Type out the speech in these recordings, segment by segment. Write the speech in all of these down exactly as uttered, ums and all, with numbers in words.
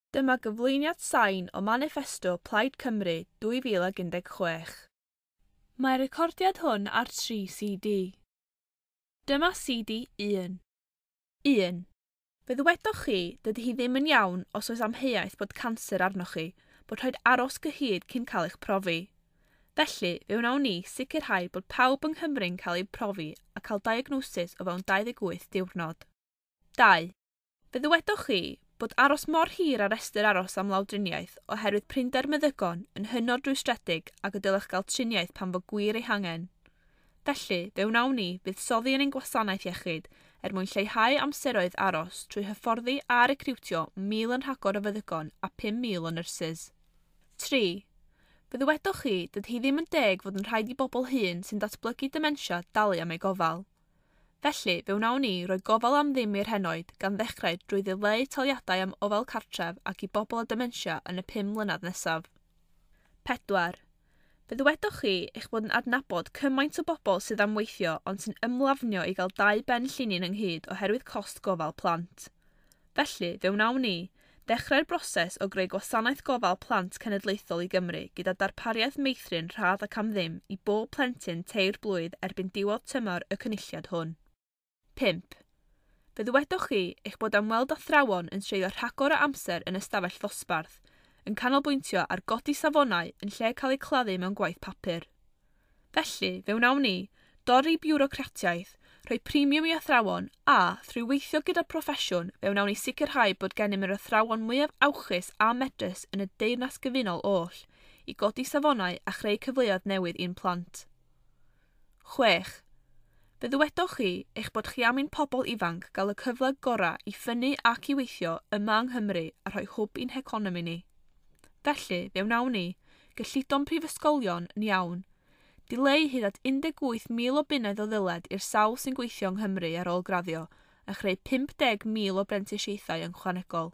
Dyma gyflwyniad sain o Manifesto Plaid Cymru dwy fil ac un deg chwech. Mae'r recordiad hwn ar tri C D. Dyma C D un. un. Fe ddwedoch chi dydy hi ddim yn iawn os oes amheuaeth bod canser arnoch chi, bod rhaid aros gyhyd cyn cael eich profi. Felly, fe wnawn ni sicrhau bod pawb yng Nghymru'n cael ei profi a cael diagnosis o fewn dau ddeg wyth diwrnod. dau. Fe ddwedoch chi bod aros mor hir ar restr aros am lawdriniaeth oherwydd prinder meddygon yn hynod rwystredig ac y dylech gael triniaeth pan fod gwir ei hangen. Felly, fe wnawn ni fuddsoddi yn ein gwasanaeth iechyd er mwyn lleihau amseroedd aros trwy hyfforddi a recriwtio mil yn rhagor o feddygon a pum mil o nyrsys. tri. Fe ddwedoch chi dydy hi ddim yn deg fod yn rhaid i bobl hŷn sy'n datblygu dementia dalu am ei gofal. Felly, fe wnawn ni roi gofal am ddim i'r henoed gan ddechrau drwy ddileu taliadau am ofal cartref ac i bobl â dementia yn y pum mlynedd nesaf. pedwar. Fe ddwedoch chi eich bod yn adnabod cymaint o bobl sydd am weithio ond sy'n ymlafnio i gael dau ben llinyn ynghyd oherwydd cost gofal plant. Felly, fe wnawn ni dechrau'r broses o greu gwasanaeth gofal plant cenedlaethol i Gymru gyda darpariaeth meithrin rhadd ac am ddim i bob plentyn teir blwydd erbyn diwedd tymor y cynulliad hwn. pump. Fe ddwedoch chi eich bod am weld athrawon yn treulio rhagor o amser yn ystafell ddosbarth, yn canolbwyntio ar godi safonau yn lle cael eu claddu mewn gwaith papur. Felly, fe wnawn ni dorri biwrocratiaeth, rhoi premium i athrawon a, thrwy weithio gyda'r proffesiwn, fe wnawn ni sicrhau bod gennym yr athrawon mwyaf awchus a medrus yn y deyrnas gyfunol oll i godi safonau a chreu cyfleoedd newydd i'n plant. chwech. Fe ddwedoch chi eich bod chi am ein pobl ifanc gael y cyfle gorau i ffynnu ac i weithio yma yng Nghymru a rhoi hwb i'n heconomi ni. Felly, fe wnawn ni gyllidon prifysgolion yn iawn, dileu hyd at un deg wyth mil o bunnedd o ddyled i'r sawl sy'n gweithio yng Nghymru ar ôl graddio a chreu pump deg mil o brentisiaethau yn chwanegol.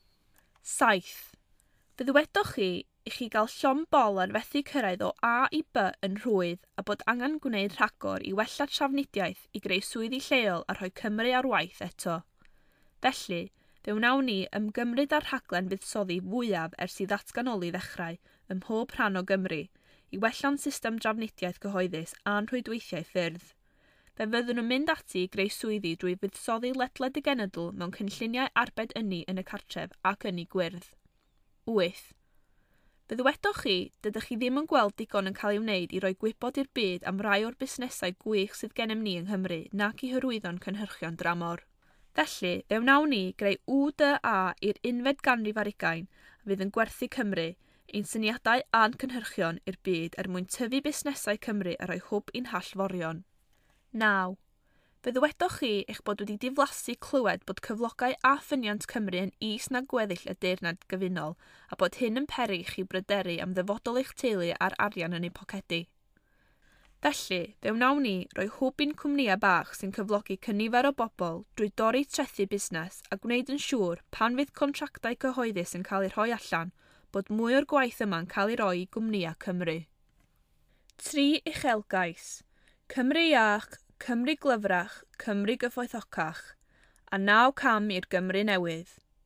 saith. Fe ddwedoch chi i chi gael llon bol ar fethu cyrraedd o A i B yn rhwydd a bod angen gwneud rhagor i wella trafnidiaeth i greu swyddi lleol a rhoi Cymru ar waith eto. Felly, fe wnawn ni ymgymryd â'r rhaglen fuddsoddi fwyaf ers i ddatganoli ddechrau ym mhob rhan o Gymru i wella'n system drafnidiaeth gyhoeddus a'n rhwydweithiau ffyrdd. Fe fyddwn nhw'n mynd ati i greu swyddi drwy fuddsoddi ledled y genedl mewn cynlluniau arbed ynni yn y cartref ac ynni gwyrdd. wyth. Fe ddwedoch chi dydych chi ddim yn gweld digon yn cael ei wneud i roi gwybod i'r byd am rai o'r busnesau gwych sydd gennym ni yng Nghymru nac i hyrwyddo'n cynhyrchion dramor. Felly, fe wnawn ni greu W D A i'r unfed ganrif ar ugain a fydd yn gwerthu Cymru, ein syniadau a'n cynhyrchion i'r byd er mwyn tyfu busnesau Cymru a rhoi hwb i'n hallforion. naw. Fe ddwedoch chi eich bod wedi diflasu clywed bod cyflogau a ffyniant Cymru yn is na gweddill y deyrnad gyfunol a bod hyn yn peri chi bryderu am ddyfodol eich teulu a'r arian yn eu pocedi. Felly, fe wnawn ni roi hwb i'n cwmnïau bach sy'n cyflogi cynifer o bobl drwy dorri trethu busnes a gwneud yn siŵr pan fydd contractau cyhoeddus yn cael eu rhoi allan bod mwy o'r gwaith yma'n cael ei roi i gwmnïau Cymru. tri. Uchelgais. Cymru iach, Cymru glyfrach, Cymru gyfoethocach, a naw cam i'r Gymru newydd.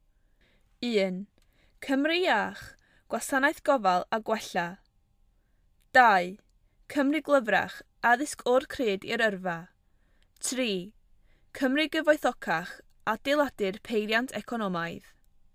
un. Cymru iach, gwasanaeth gofal a gwella. dau. Cymru glyfrach, addysg o'r cryd i'r yrfa. tri. Cymru gyfoethocach, adeiladu'r peiriant economaidd.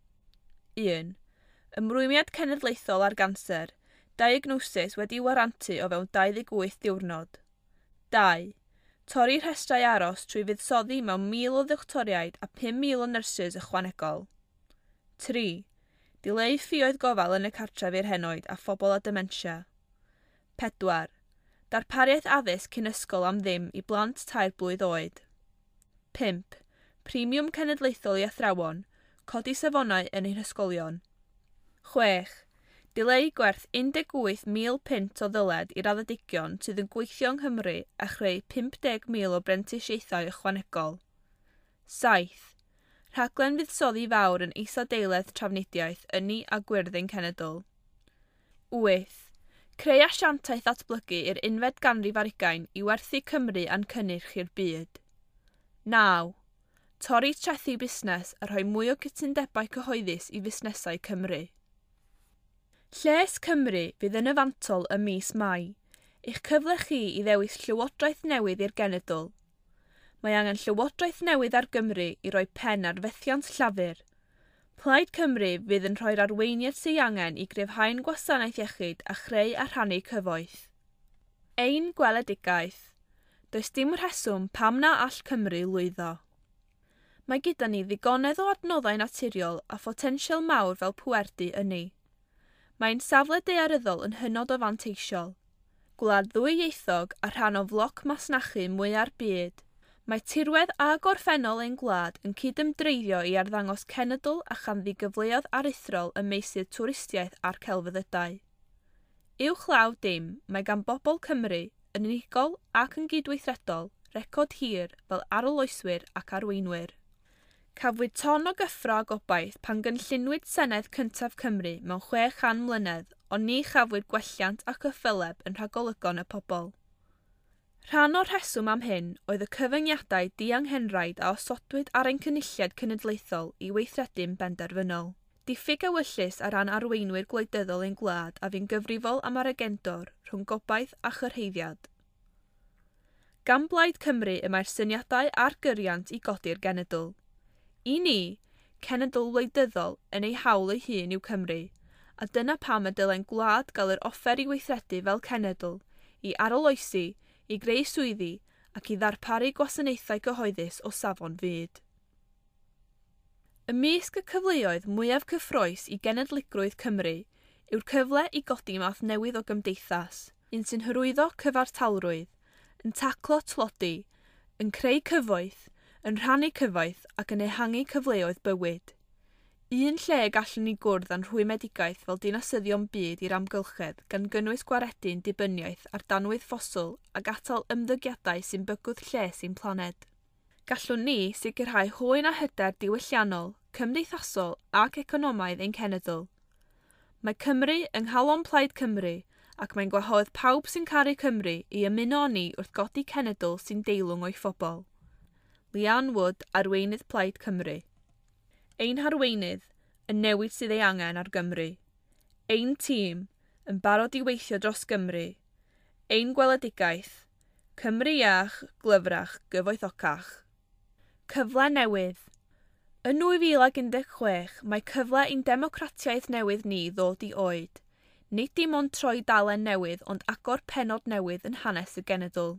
un. Ymrwymiad cenedlaethol ar ganser, diagnosis wedi warantu o fewn dau ddeg wyth diwrnod. dau. Torri rhestrau aros trwy fuddsoddi mewn mil o ddoctoriaid a pum mil o nyrsys ychwanegol. tri. Dileu ffïoedd gofal yn y cartref i'r henoed a phobl â dementia. pedwar. Darpariaeth addysg cyn ysgol am ddim i blant tair blwydd oed. pump. Premium cenedlaethol i athrawon, codi safonau yn ein hysgolion. chwech. Dileu gwerth un deg wyth mil pint o ddyled i'r addedigion sydd yn gweithio yng Nghymru a chreu pump deg mil o brentisiaethau ychwanegol. saith. Rhaglen fuddsoddi fawr yn isadeiledd trafnidiaeth ynni a gwyrdd ein cenedl. wyth. Creu asiantaeth datblygu i'r unfed ganrif ar ugain i werthu Cymru a'n cynnyrch i'r byd. naw. torri trethu busnes a rhoi mwy o gytundebau cyhoeddus i fusnesau Cymru. Lles Cymru fydd yn y fantol ym mis Mai, eich cyfle chi i ddewis llywodraeth newydd i'r genedl. Mae angen llywodraeth newydd ar Gymru i roi pen ar fethiant llafur. Plaid Cymru fydd yn rhoi'r arweiniad sy'n angen i gryfhau'n gwasanaeth iechyd a chreu a rhannu cyfoeth. Ein gweledigaeth. Does dim rheswm pam na all Cymru lwyddo. Mae gyda ni ddigonedd o adnoddau naturiol a photensial mawr fel pwerdu yn ni. Mae'n safle daearyddol yn hynod o fanteisiol. Gwlad ddwyieithog a rhan o floc masnachu mwyaf byd. Mae tirwedd a gorffennol ein gwlad yn cydymdreiddio i arddangos cenedl a chanddi gyfleoedd aruthrol ym meysydd twristiaeth a'r celfyddydau. Uwch law dim, mae gan bobl Cymru, yn unigol ac yn gydweithredol, record hir fel aroloeswyr ac arweinwyr. Cafwyd ton o gyffro a gobaith pan gynllunwyd Senedd Cyntaf Cymru mewn chwe chan mlynedd, ond ni chafwyd gwelliant ac yffyleb yn rhagolygon y pobl. Rhan o'r rheswm am hyn oedd y cyfyngiadau dianghenraid a osodwyd ar ein cynulliad cenedlaethol i weithredu'n benderfynol. Diffyg ewyllus ar ran arweinwyr gwleidyddol ein gwlad a fi'n gyfrifol am ar agendwr rhwng gobaith a chyrheiddiad. Gan Blaid Cymru y mae'r syniadau a'r gyriant i godi'r genedl. I ni, cenedl wleidyddol yn ei hawl ei hun yw Cymru, a dyna pam y dylai'n gwlad gael yr offer i weithredu fel cenedl, i aroloesi, i greu swyddi ac i ddarparu gwasanaethau cyhoeddus o safon fyd. Ymysg y cyfleoedd mwyaf cyffrous i genedligrwydd Cymru yw'r cyfle i godi math newydd o gymdeithas, un sy'n hyrwyddo cyfartalrwydd, yn taclo tlodi, yn creu cyfoeth, yn rhannu cyfoeth ac yn ehangu cyfleoedd bywyd. Un lle gallwn ni gwrdd â'n rhwymedigaeth fel dinasyddion byd i'r amgylchedd gan gynnwys gwaredu'n dibyniaeth ar danwydd ffosl ac atal ymddygiadau sy'n bygwth lles i'n planed. Gallwn ni sicrhau hwyn a hyder diwylliannol, cymdeithasol ac economaidd ein cenedl. Mae Cymru yng nghalon Plaid Cymru ac mae'n gwahodd pawb sy'n caru Cymru i ymuno â ni wrth godi cenedl sy'n deilwng o'i phobl. Leanne Wood, arweinydd Plaid Cymru. Ein harweinydd, yn newid sydd ei angen ar Gymru. Ein tîm, yn barod i weithio dros Gymru. Ein gweledigaeth, Cymru iach, glyfrach, gyfoethocach. Cyfle newydd. Yn nwy fil ac un deg chwech, mae cyfle i'n democratiaeth newydd ni ddod i oed. Nid dim ond troi dalen newydd ond agor pennod newydd yn hanes y genedl.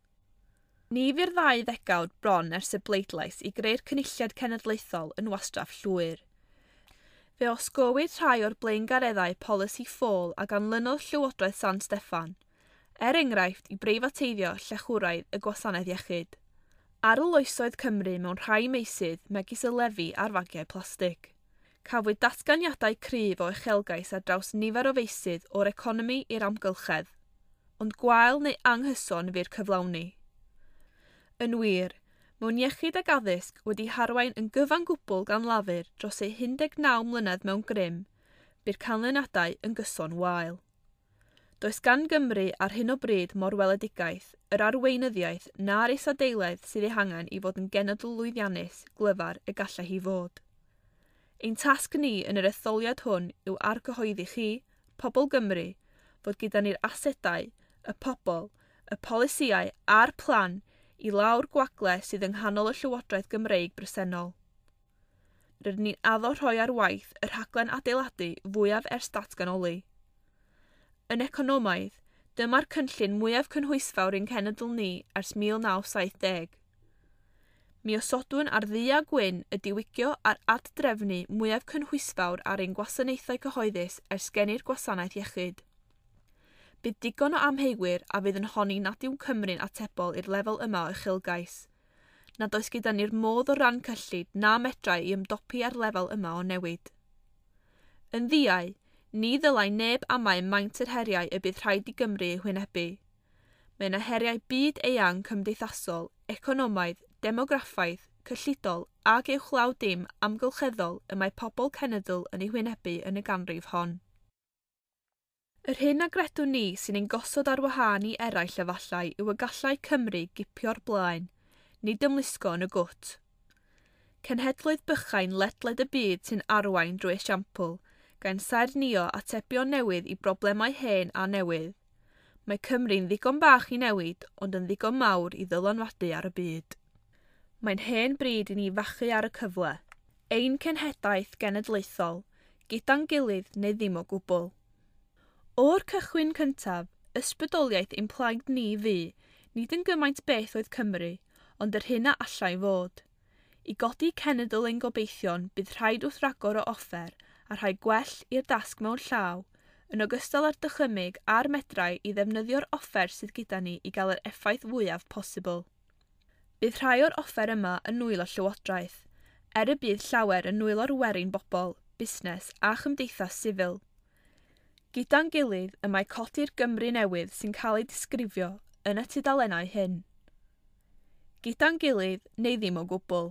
Ni fy'r ddau ddegawd bron ers y bleidlais i greu'r cynulliad cenedlaethol yn wastraff llwyr. Fe osgowyd rhai o'r blaengareddau polisi ffôl a ganlynodd Llywodraeth San Steffan, er enghraifft i breifateiddio llechwraidd y gwasanaeth iechyd. Aroloesoedd Cymru mewn rhai meysydd megis y lefi ar fagiau plastig. Cafwyd datganiadau cryf o uchelgais ar draws nifer o feysydd o'r economi i'r amgylchedd, ond gwael neu anghyson fy'r cyflawni. Yn wir, mewn iechyd ag addysg wedi harwain yn gyfan gwbl gan lafur dros ei un deg naw mlynedd mewn grym, bydd canlyniadau yn gyson wael. Does gan Gymru ar hyn o bryd mor weledigaeth, yr arweinyddiaeth na'r isadeilaidd sydd ei hangen i fod yn genedl lwyddiannus glyfar y gallai hi fod. Ein tasg ni yn yr etholiad hwn yw argyhoeddi chi, pobl Gymru, fod gyda ni'r asedau, y pobl, y polisiau a'r plan i lawr gwagle sydd yng nghanol y Llywodraeth Gymreig bresennol. Rydyn ni'n addo rhoi ar waith y rhaglen adeiladu fwyaf ers datganoli. Yn economaidd, dyma'r cynllun mwyaf cynhwysfawr ein cenedl ni ers mil naw saith deg. Mi osodwn ar ddu a gwyn y diwygio ar addrefnu mwyaf cynhwysfawr ar ein gwasanaethau cyhoeddus ers gennu'r gwasanaeth iechyd. Bydd digon o amheigwyr a fydd yn honni nad yw Cymru'n atebol i'r lefel yma o uchelgais. Nad oes gyda ni'r modd o ran cyllid na medrai i ymdopi ar lefel yma o newid. Yn ddiau, ni ddylai neb amau maint yr heriau y bydd rhaid i Gymru eu hwynebu. Mae yna heriau byd eang cymdeithasol, economaidd, demograffaidd, cyllidol ac uwchlaw dim amgylcheddol y mae pobl cenedl yn ei hwynebu yn y ganrif hon. Yr hyn a gredwn ni sy'n ein gosod ar wahân i eraill efallai yw y gallai Cymru gipio'r blaen, nid ymlusgo yn y gwt. Cenhedloedd bychain ledled y byd sy'n arwain drwy esiampl, gan saernïo atebion newydd i broblemau hen a newydd. Mae Cymru'n ddigon bach i newid, ond yn ddigon mawr i ddylanwadu ar y byd. Mae'n hen bryd i ni fachu ar y cyfle. Ein cenhedlaeth genedlaethol, gyda'n gilydd neu ddim o gwbl. O'r cychwyn cyntaf, ysbrydoliaeth ein plaid ni fu, nid yn gymaint beth oedd Cymru, ond yr hynna allai fod. I godi cenedl ein gobeithion bydd rhaid wrth ragor o offer a rhai gwell i'r dasg mewn llaw, yn ogystal â'r dychymyg a'r medrau i ddefnyddio'r offer sydd gyda ni i gael yr effaith fwyaf posibl. Bydd rhai o'r offer yma yn nwyl o llywodraeth, er y bydd llawer yn nwyl o'r werin bobl, busnes a chymdeithas sifil. Gyda'n gilydd y mae codi'r Gymru newydd sy'n cael ei disgrifio yn y tudalennau hyn. Gyda'n gilydd neu ddim o gwbl.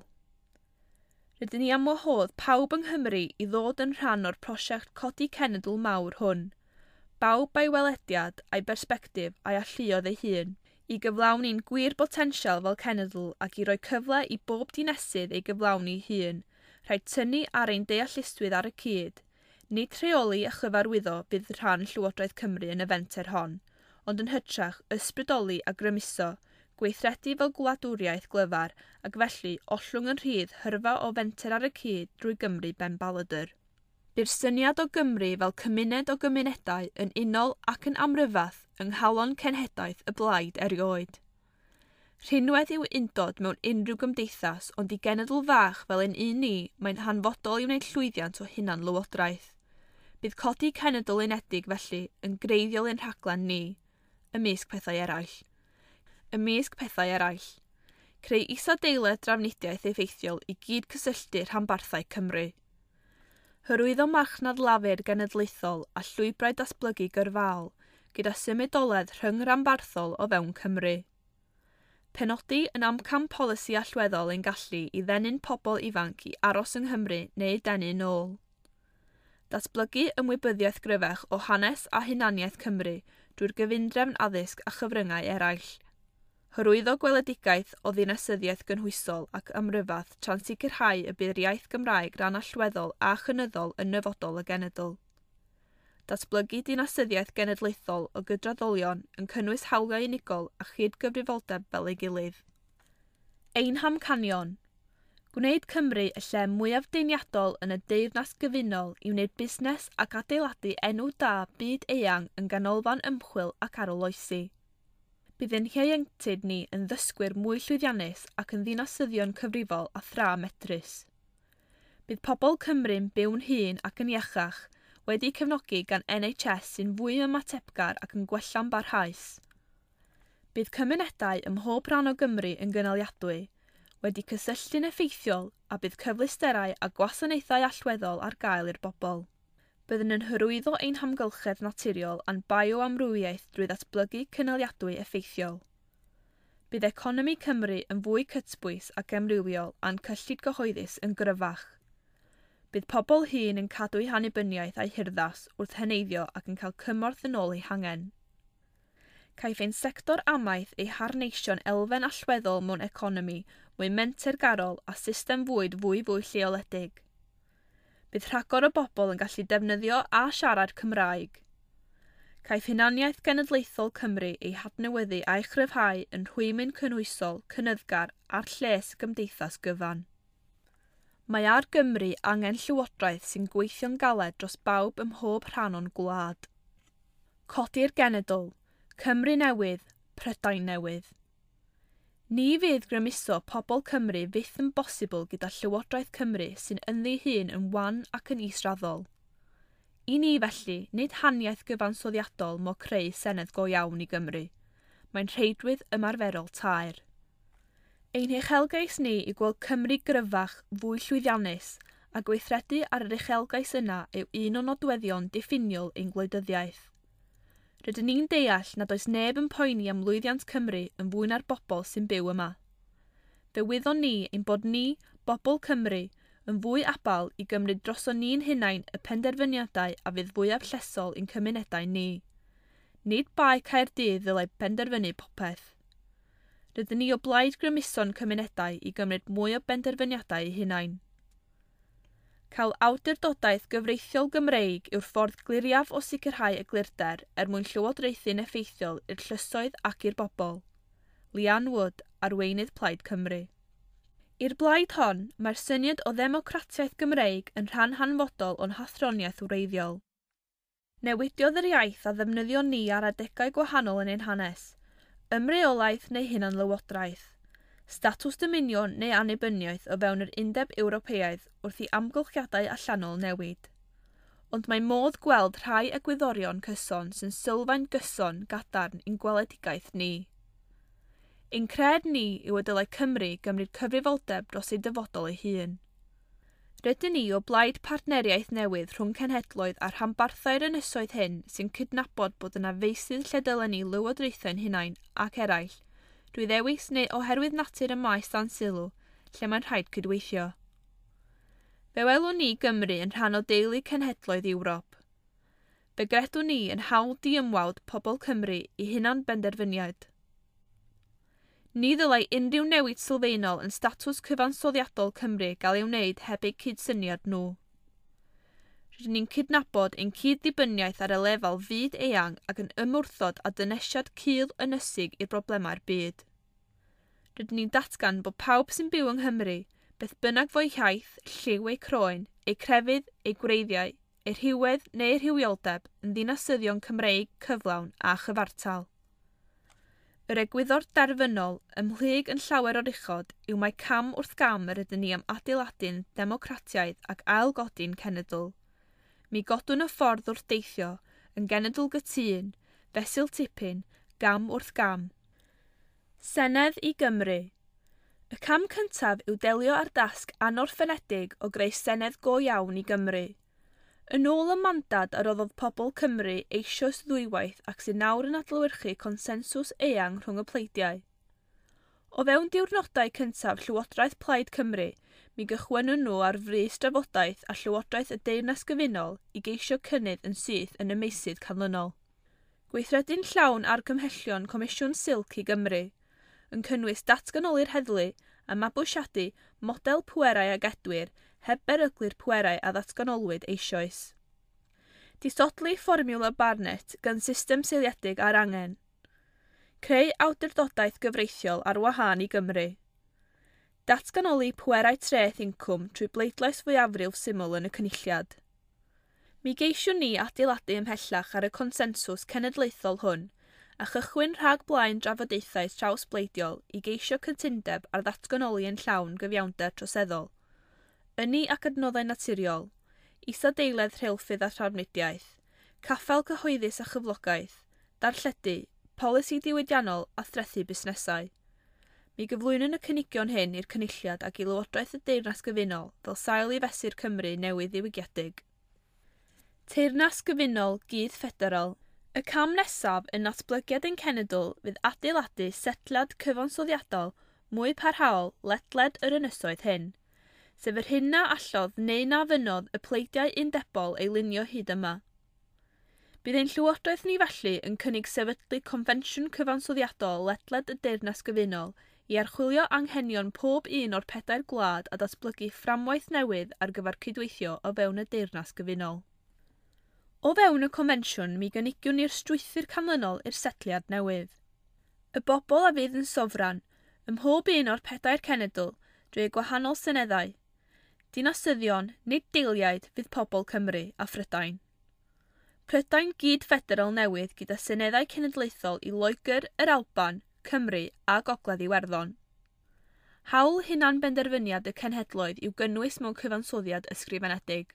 Rydyn ni am wahodd pawb yng Nghymru i ddod yn rhan o'r prosiect codi cenedl mawr hwn, bawb a'i welediad a'i bersbectif a'i alluodd ei hun, i gyflawni'n gwir botensial fel cenedl ac i roi cyfle i bob dinesydd ei gyflawni hun, rhaid tynnu ar ein deallusrwydd ar y cyd, nid rheoli a chyfarwyddo bydd rhan Llywodraeth Cymru yn y fenter hon, ond yn hytrach ysbrydoli a grymuso, gweithredu fel gwladwriaeth glyfar ac felly ollwng yn rhydd hyrfa o fenter ar y cyd drwy Gymru ben Baladur. By'r syniad o Gymru fel cymuned o gymunedau yn unol ac yn amryfath yng nghalon cenhedlaeth y blaid erioed. Rhinwedd yw undod mewn unrhyw gymdeithas, ond i genedl fach fel ein un ni mae'n hanfodol i wneud llwyddiant o hunan lywodraeth. Bydd codi cenedl unedig felly yn greiddiol ein rhaglen ni, ymysg pethau eraill. Ymysg pethau eraill. Creu isadeiledd drafnidiaeth effeithiol i gyd cysylltu rhanbarthau Cymru. Hyrwyddo marchnad lafur genedlaethol a llwybrau datblygu gyrfaol, gyda symudoledd rhyng-ranbarthol o fewn Cymru. Penodi yn amcam polisi allweddol ein gallu i ddennyn pobl ifanc i aros yng Nghymru neu denu nôl. Datblygu ymwybyddiaeth gryfach o hanes a hunaniaeth Cymru drwy'r gyfundrefn addysg a chyfryngau eraill. Hyrwyddo gweledigaeth o ddinasyddiaeth gynhwysol ac ymryfath tra'n sicrhau y bydd iaith Gymraeg ran allweddol a chynyddol yn nyfodol y genedl. Datblygu dinasyddiaeth genedlaethol o gydraddolion yn cynnwys hawliau unigol a chydgyfrifoldeb fel ei gilydd. Ein hamcanion. Gwneud Cymru y lle mwyaf deiniadol yn y deyrnas gyfunol i wneud busnes ac adeiladu enw da byd eang yn ganolfan ymchwil ac aroloesi. Bydd ein ieuenctid ni yn ddysgwyr mwy llwyddiannus ac yn ddinasyddion cyfrifol a thra medrus. Bydd pobl Cymru'n byw'n hŷn ac yn iachach, wedi cefnogi gan N H S sy'n fwy ymatebgar ac yn gwella'n barhaus. Bydd cymunedau ym mhob rhan o Gymru yn gynaliadwy, wedi cysylltu'n effeithiol a bydd cyfleusterau a gwasanaethau allweddol ar gael i'r bobl. Byddwn yn hyrwyddo ein hamgylchedd naturiol a'n bioamrywiaeth drwy ddatblygu cynaliadwy effeithiol. Bydd economi Cymru yn fwy cytbwys ac amrywiol a'n cyllid gyhoeddus yn gryfach. Bydd pobl hŷn yn cadw'u hannibyniaeth a'i hirddas wrth heneiddio ac yn cael cymorth yn ôl eu hangen. Caiff ein sector amaeth ei harneisio'n elfen allweddol mewn economi mwy mentergarol a system fwyd fwy fwy lleoledig. Bydd rhagor o bobl yn gallu defnyddio a siarad Cymraeg. Caiff hunaniaeth genedlaethol Cymru ei hadnewyddu a'i chryfhau yn rhwymyn cynhwysol, cynyddgar a'r lles gymdeithas gyfan. Mae ar Gymru angen llywodraeth sy'n gweithio'n galed dros bawb ym mhob rhan o'n gwlad. Codi'r genedl, Cymru newydd, Prydain newydd. Ni fydd grymuso pobl Cymru fyth yn bosibl gyda Llywodraeth Cymru sy'n ynddi hun yn wan ac yn israddol. I ni felly, nid haniaeth gyfansoddiadol mo creu senedd go iawn i Gymru. Mae'n rheidwydd ymarferol taer. Ein uchelgais ni i gweld Cymru gryfach fwy llwyddiannus a gweithredu ar yr uchelgais yna yw un o nodweddion diffiniol ein gwleidyddiaeth. Rydyn ni'n deall nad oes neb yn poeni am lwyddiant Cymru yn fwy na'r bobl sy'n byw yma. Fe wyddon ni ein bod ni, bobl Cymru, yn fwy abal i gymryd droso ni'n hunain y penderfyniadau a fydd fwyaf llesol i'n cymunedau ni. Nid bai Caerdydd ddylai penderfynu popeth. Rydyn ni o blaid grymuson cymunedau i gymryd mwy o benderfyniadau eu hunain. Cael awdurdodaeth gyfreithiol Gymreig yw'r ffordd gliriaf o sicrhau eglurder er mwyn llywodraethu'n effeithiol i'r llysoedd ac i'r bobl. Leanne Wood, Arweinydd Plaid Cymru. I'r blaid hon, mae'r syniad o ddemocratiaeth Gymreig yn rhan hanfodol o'n hathroniaeth wreiddiol. Newidiodd yr iaith a ddefnyddio ni ar adegau gwahanol yn ein hanes, ymreolaeth neu hunanlywodraeth, statws dymunion neu annibyniaeth o fewn yr Undeb Ewropeaidd wrth i amgylchiadau allanol newid. Ond mae modd gweld rhai egwyddorion cyson sy'n sylfaen gyson gadarn i'n gweledigaeth ni. Ein cred ni yw y dylai Cymru gymryd cyfrifoldeb dros ei dyfodol ei hun. Rydyn ni o blaid partneriaeth newydd rhwng cenhedloedd a rhanbarthau'r ynysoedd hyn sy'n cydnabod bod yna feysydd lle dylen ni lywodraethau'n hunain ac eraill, drwy ddewis neu oherwydd natur y maes dan sylw, lle mae'n rhaid cydweithio. Fe welwn ni Gymru yn rhan o deulu cenhedloedd Ewrop. Fe gredwn ni yn hawl diymwawd pobl Cymru i hunan benderfyniad. Ni ddylai unrhyw newid sylfaenol yn statws cyfansoddiadol Cymru gael ei wneud heb eu cydsyniad nhw. Rydyn ni'n cydnabod ein cyd-dibyniaeth ar y lefel fyd eang ac yn ymwrthod a dynesiad cudd ynysig i'r broblemau'r byd. Rydyn ni'n datgan bod pawb sy'n byw yng Nghymru, beth bynnag fo'i hiaith, lliw eu croen, eu crefydd, eu gwreiddiau, eu rhywedd neu eu rhywioldeb yn ddinasyddion Cymreig cyflawn a chyfartal. Yr egwyddor derfynol ymhlyg yn llawer o'r uchod yw mae cam wrth gam rydyn ni am adeiladu'n democratiaeth ac ailgodi'n cenedl. Mi godwn y ffordd wrth deithio, yn genedl gytun, fesul tipyn, gam wrth gam. Senedd i Gymru. Y cam cyntaf yw delio â'r dasg anorffenedig o greu senedd go iawn i Gymru. Yn ôl y mandad a roddodd pobl Cymru eisoes ddwywaith ac sy'n nawr yn adlewyrchu consensws eang rhwng y pleidiau. O fewn diwrnodau cyntaf Llywodraeth Plaid Cymru, mi gychwynnwn nhw ar frys drafodaeth a Llywodraeth y Deyrnas Gyfunol i geisio cynnydd yn syth yn y meysydd canlynol. Gweithredu'n llawn ar gymhellion Comisiwn Silc i Gymru, yn cynnwys datganoli'r heddlu a mabwysiadu model pwerau ag edwyr heb beryglu'r pwerau a ddatganolwyd eisoes. Disodlu fformiwla Barnett gan system seiliedig ar angen. Creu awdurdodaeth gyfreithiol ar wahân i Gymru. Datganoli pwerau treth incwm trwy bleidlais fwyafrif syml yn y cynulliad. Mi geisiwn ni adeiladu ymhellach ar y consensws cenedlaethol hwn a chychwyn rhag blaen drafodaethau trawsbleidiol i geisio cytundeb ar ddatganoli yn llawn gyfiawnder troseddol. Yni ac adnoddau naturiol, isadeiledd rheilffydd a trafnidiaeth, caffel cyhoeddus a chyflogaeth, darlledu, polisi diwydiannol a threthu busnesau. Mi gyflwynwn y cynigion hyn i'r cynulliad ac i Lywodraeth y Deyrnas Gyfunol fel sail i fesur Cymru newydd ddiwygiedig. Teyrnas Gyfunol Gydd Ffederal. Y cam nesaf yn natblygiad ein cenedl fydd adeiladu setliad cyfansoddiadol mwy parhaol ledled yr ynysoedd hyn, sef yr hyn na allodd neu na fynodd y pleidiau undebol ei lunio hyd yma. Bydd ein llywodraeth ni felly yn cynnig sefydlu confensiwn cyfansoddiadol ledled y Deyrnas Gyfunol i archwilio anghenion pob un o'r pedair gwlad a datblygu fframwaith newydd ar gyfer cydweithio o fewn y Deyrnas Gyfunol. O fewn y confensiwn mi gynigiwn ni'r strwythur canlynol i'r setliad newydd. Y bobl a fydd yn sofran, ym mhob un o'r pedair cenedl, drwy gwahanol seneddau. Dinasyddion, nid deiliaid fydd pobl Cymru a Phrydain. Prydain Gyd Ffederal newydd gyda seneddau cenedlaethol i Loegr, yr Alban, Cymru a Gogledd Iwerddon. Hawl hunan benderfyniad y cenhedloedd i'w gynnwys mewn cyfansoddiad ysgrifenedig.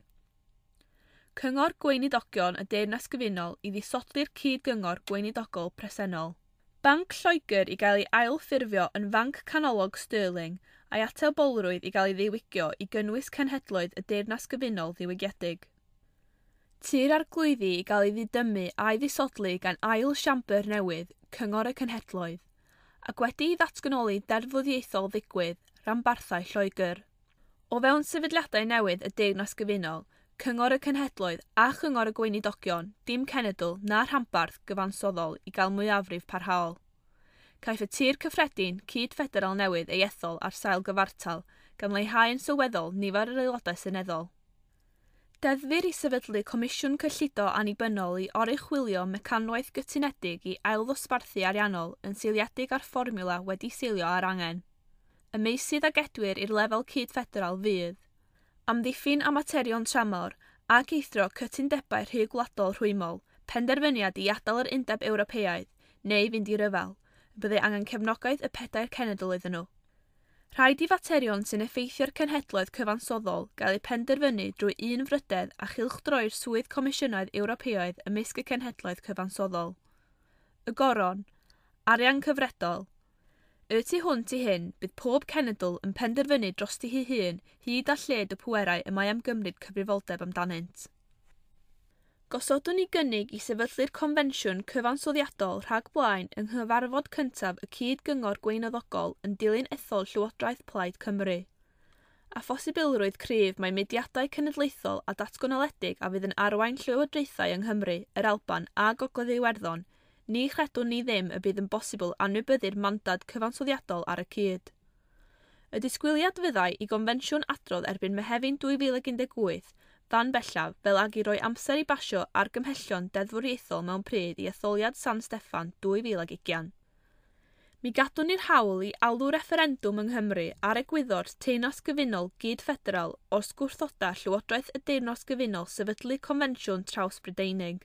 Cyngor Gweinidogion y Deyrnas Gyfunol i ddisodli'r cyd-gyngor gweinidogol presennol. Banc Lloegr i gael ei ailffurfio yn Fanc Canolog Sterling a'i atebolrwydd i gael ei ddiwygio i gynnwys cenhedloedd y Deyrnas Gyfunol ddiwygiedig. Tir arglwyddi i gael ei ddidymu a'i ddisodlu gan ail siambr newydd, Cyngor y Cenhedloedd, ac wedi i ddatganoli derfwddiaethol ddigwydd rhanbarthau Lloegr. O fewn sefydliadau newydd y Deyrnas Gyfunol, Cyngor y Cenhedloedd a Chyngor y Gweinidogion, dim cenedl na rhanbarth gyfansoddol i gael mwyafrif parhaol. caiff y tir cyffredin cyd-ffederal newydd ei ethol ar sail gyfartal, gan leihau yn sylweddol nifer yr aelodau seneddol. Deddfir i sefydlu Comisiwn Cyllido Annibynnol i oruchwylio mecanwaith gytunedig i ailddosbarthu ariannol yn seiliedig ar fformiwla wedi seilio ar angen. Y meysydd ag edwyr i'r lefel cyd-ffederal fydd amddiffyn a materion tramor ac eithrio cytundebau rhyngwladol rhwymol, penderfyniad i adael yr Undeb Ewropeaidd neu fynd i ryfel, byddai angen cefnogaeth y pedair cenedl iddyn nhw. Rhaid i faterion sy'n effeithio'r cenhedloedd cyfansoddol gael eu penderfynu drwy un frydedd a chylchdroi'r swydd Comisiynydd Ewropeaidd ymysg y cenhedloedd cyfansoddol. Y goron, arian cyfredol. Y tu hwnt i hyn, bydd pob cenedl yn penderfynu drosti hi hun hyd a lled y pwerau y mae am gymryd cyfrifoldeb amdanynt. Gosodwn ni gynnig i sefydlu'r Confensiwn Cyfansoddiadol rhag blaen yng nghyfarfod cyntaf y Cyd-gyngor Gweinyddogol yn dilyn ethol Llywodraeth Plaid Cymru. A phosibilrwydd cryf mae mudiadau cenedlaethol a datgonoledig a fydd yn arwain llywodraethau yng Nghymru, yr Alban a Gogledd Iwerddon, ni chredwn ni ddim y bydd yn bosibl anwybyddu'r mandad cyfansoddiadol ar y cyd. Y disgwyliad fyddai i gonfensiwn adrodd erbyn Mehefin dwy fil ag un deg wyth, fan bellaf fel ag i roi amser i basio argymhellion deddfwriaethol mewn pryd i etholiad San Steffan dwy fil ag ugian. Mi gadwn ni'r hawl i alw referendwm yng Nghymru ar egwyddor Teyrnas Gyfunol Gyd-Ffederal o'r sgwrthoda Llywodraeth y Deyrnas Gyfunol sefydlu Confensiwn Traws-Brydeinig.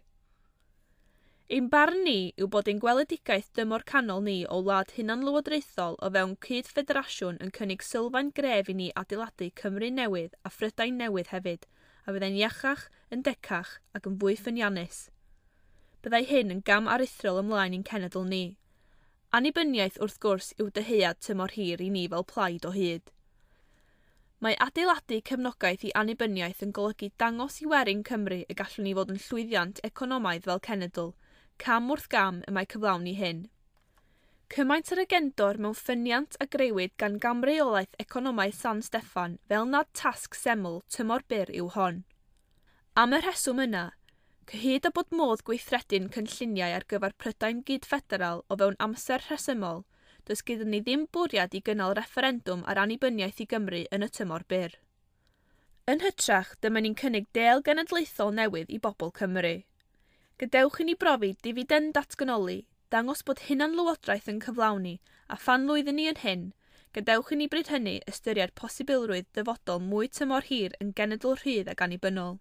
Ein barn ni yw bod ein gweledigaeth dymor canol ni o wlad hunanlywodraethol o fewn cyd-ffederasiwn yn cynnig sylfaen gref i ni adeiladu Cymru newydd a Phrydain newydd hefyd, a byddai'n iachach, yn decach ac yn fwy ffyniannus. Byddai hyn yn gam aruthrol ymlaen i'n cenedl ni. Annibyniaeth wrth gwrs yw dyhead tymor hir i ni fel plaid o hyd. Mae adeiladu cefnogaeth i annibyniaeth yn golygu dangos i werin Cymru y gallwn ni fod yn llwyddiant economaidd fel cenedl, cam wrth gam y mae cyflawni hyn. Cymaint yr agendor mewn ffyniant a grewyd gan gamreolaeth economaidd San Steffan fel nad tasg seml tymor byr yw hon. Am y rheswm yna, cyhyd â bod modd gweithredu'n cynlluniau ar gyfer Prydain Gyd-Ffederal o fewn amser rhesymol, does gyda ni ddim bwriad i gynnal referendwm ar annibyniaeth i Gymru yn y tymor byr. Yn hytrach, dyma ni'n cynnig del genedlaethol newydd i bobl Cymru. Gadewch i ni brofi difidend datganoli, dangos bod hunanlywodraeth yn cyflawni a phan lwyddyn ni yn hyn, gadewch i ni bryd hynny ystyried posibilrwydd dyfodol mwy tymor hir yn genedl rhydd ac annibynnol.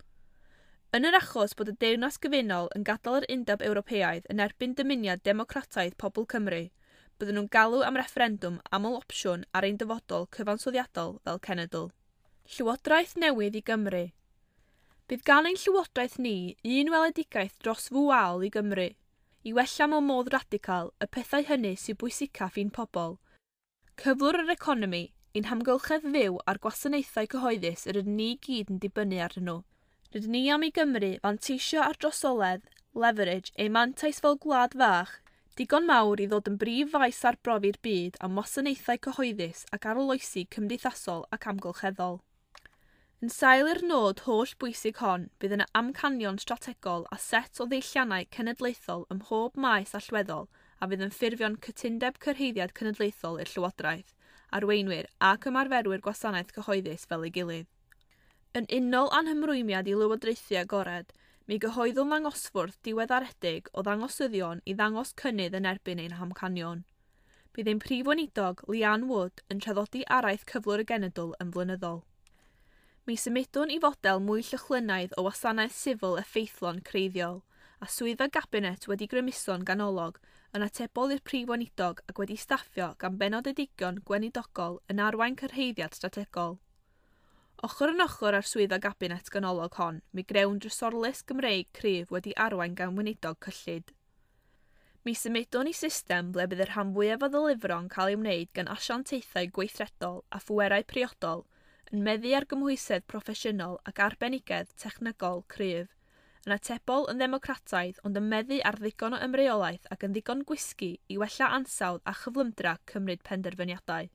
Yn yr achos bod y Deyrnas Gyfunol yn gadael yr Undeb Ewropeaidd yn erbyn dymuniad democrataidd pobl Cymru, byddwn nhw'n galw am referendwm aml opsiwn ar ein dyfodol cyfansoddiadol fel cenedl. Llywodraeth newydd i Gymru. Bydd gan ein llywodraeth ni un weledigaeth dros fwaol i Gymru, i wella mewn modd radical y pethau hynny sy'n bwysicaf i'n pobl. Cyflwr yr economi, ein hamgylchedd fyw a'r gwasanaethau cyhoeddus yr ydyn ni gyd yn dibynnu arnyn nhw. Rydyn ni am i Gymru fanteisio ar drosoledd, leverage, ei mantais fel gwlad fach, digon mawr i ddod yn brif faes arbrofi'r byd am wasanaethau cyhoeddus ac arloesi cymdeithasol ac amgylcheddol. Yn sail i'r nod holl bwysig hon, bydd yna amcanion strategol a set o ddeilliannau cenedlaethol ym mhob maes allweddol a fydd yn ffurfio'n cytundeb cyrhaeddiad cenedlaethol i'r Llywodraeth, arweinwyr ac ymarferwyr gwasanaeth cyhoeddus fel ei gilydd. Yn unol anhymrwymiad i lywodraethu agored, mi gyhoeddwn ddangosfwrdd diweddaredig o ddangosyddion i ddangos cynnydd yn erbyn ein hamcanion. Bydd ein prif weinidog, Leanne Wood, yn traddodi araith cyflwr y genedl yn flynyddol. Mi symudwn i fodel mwy llychlynaidd o wasanaeth sifil effeithlon creiddiol, a swyddfa gabinet wedi grymuso'n ganolog yn atebol i'r prif weinidog ac wedi staffio gan benodedigion gweinidogol yn arwain cyrhaeddiad strategol. Ochr yn ochr ar swyddfa gabinet ganolog hon, mi grewn drysorlus Gymreig cryf wedi arwain gan weinidog cyllid. Mi symudwn i system ble bydd yr rhan fwyaf o ddilifro'n cael ei wneud gan asiantaethau gweithredol a phwerau priodol, yn meddu ar gymhwysedd proffesiynol ac arbenigedd technegol cryf, yn atebol yn ddemocrataidd ond yn meddu ar ddigon o ymreolaeth ac yn ddigon gwisgi i wella ansawdd a chyflymdra cymryd penderfyniadau.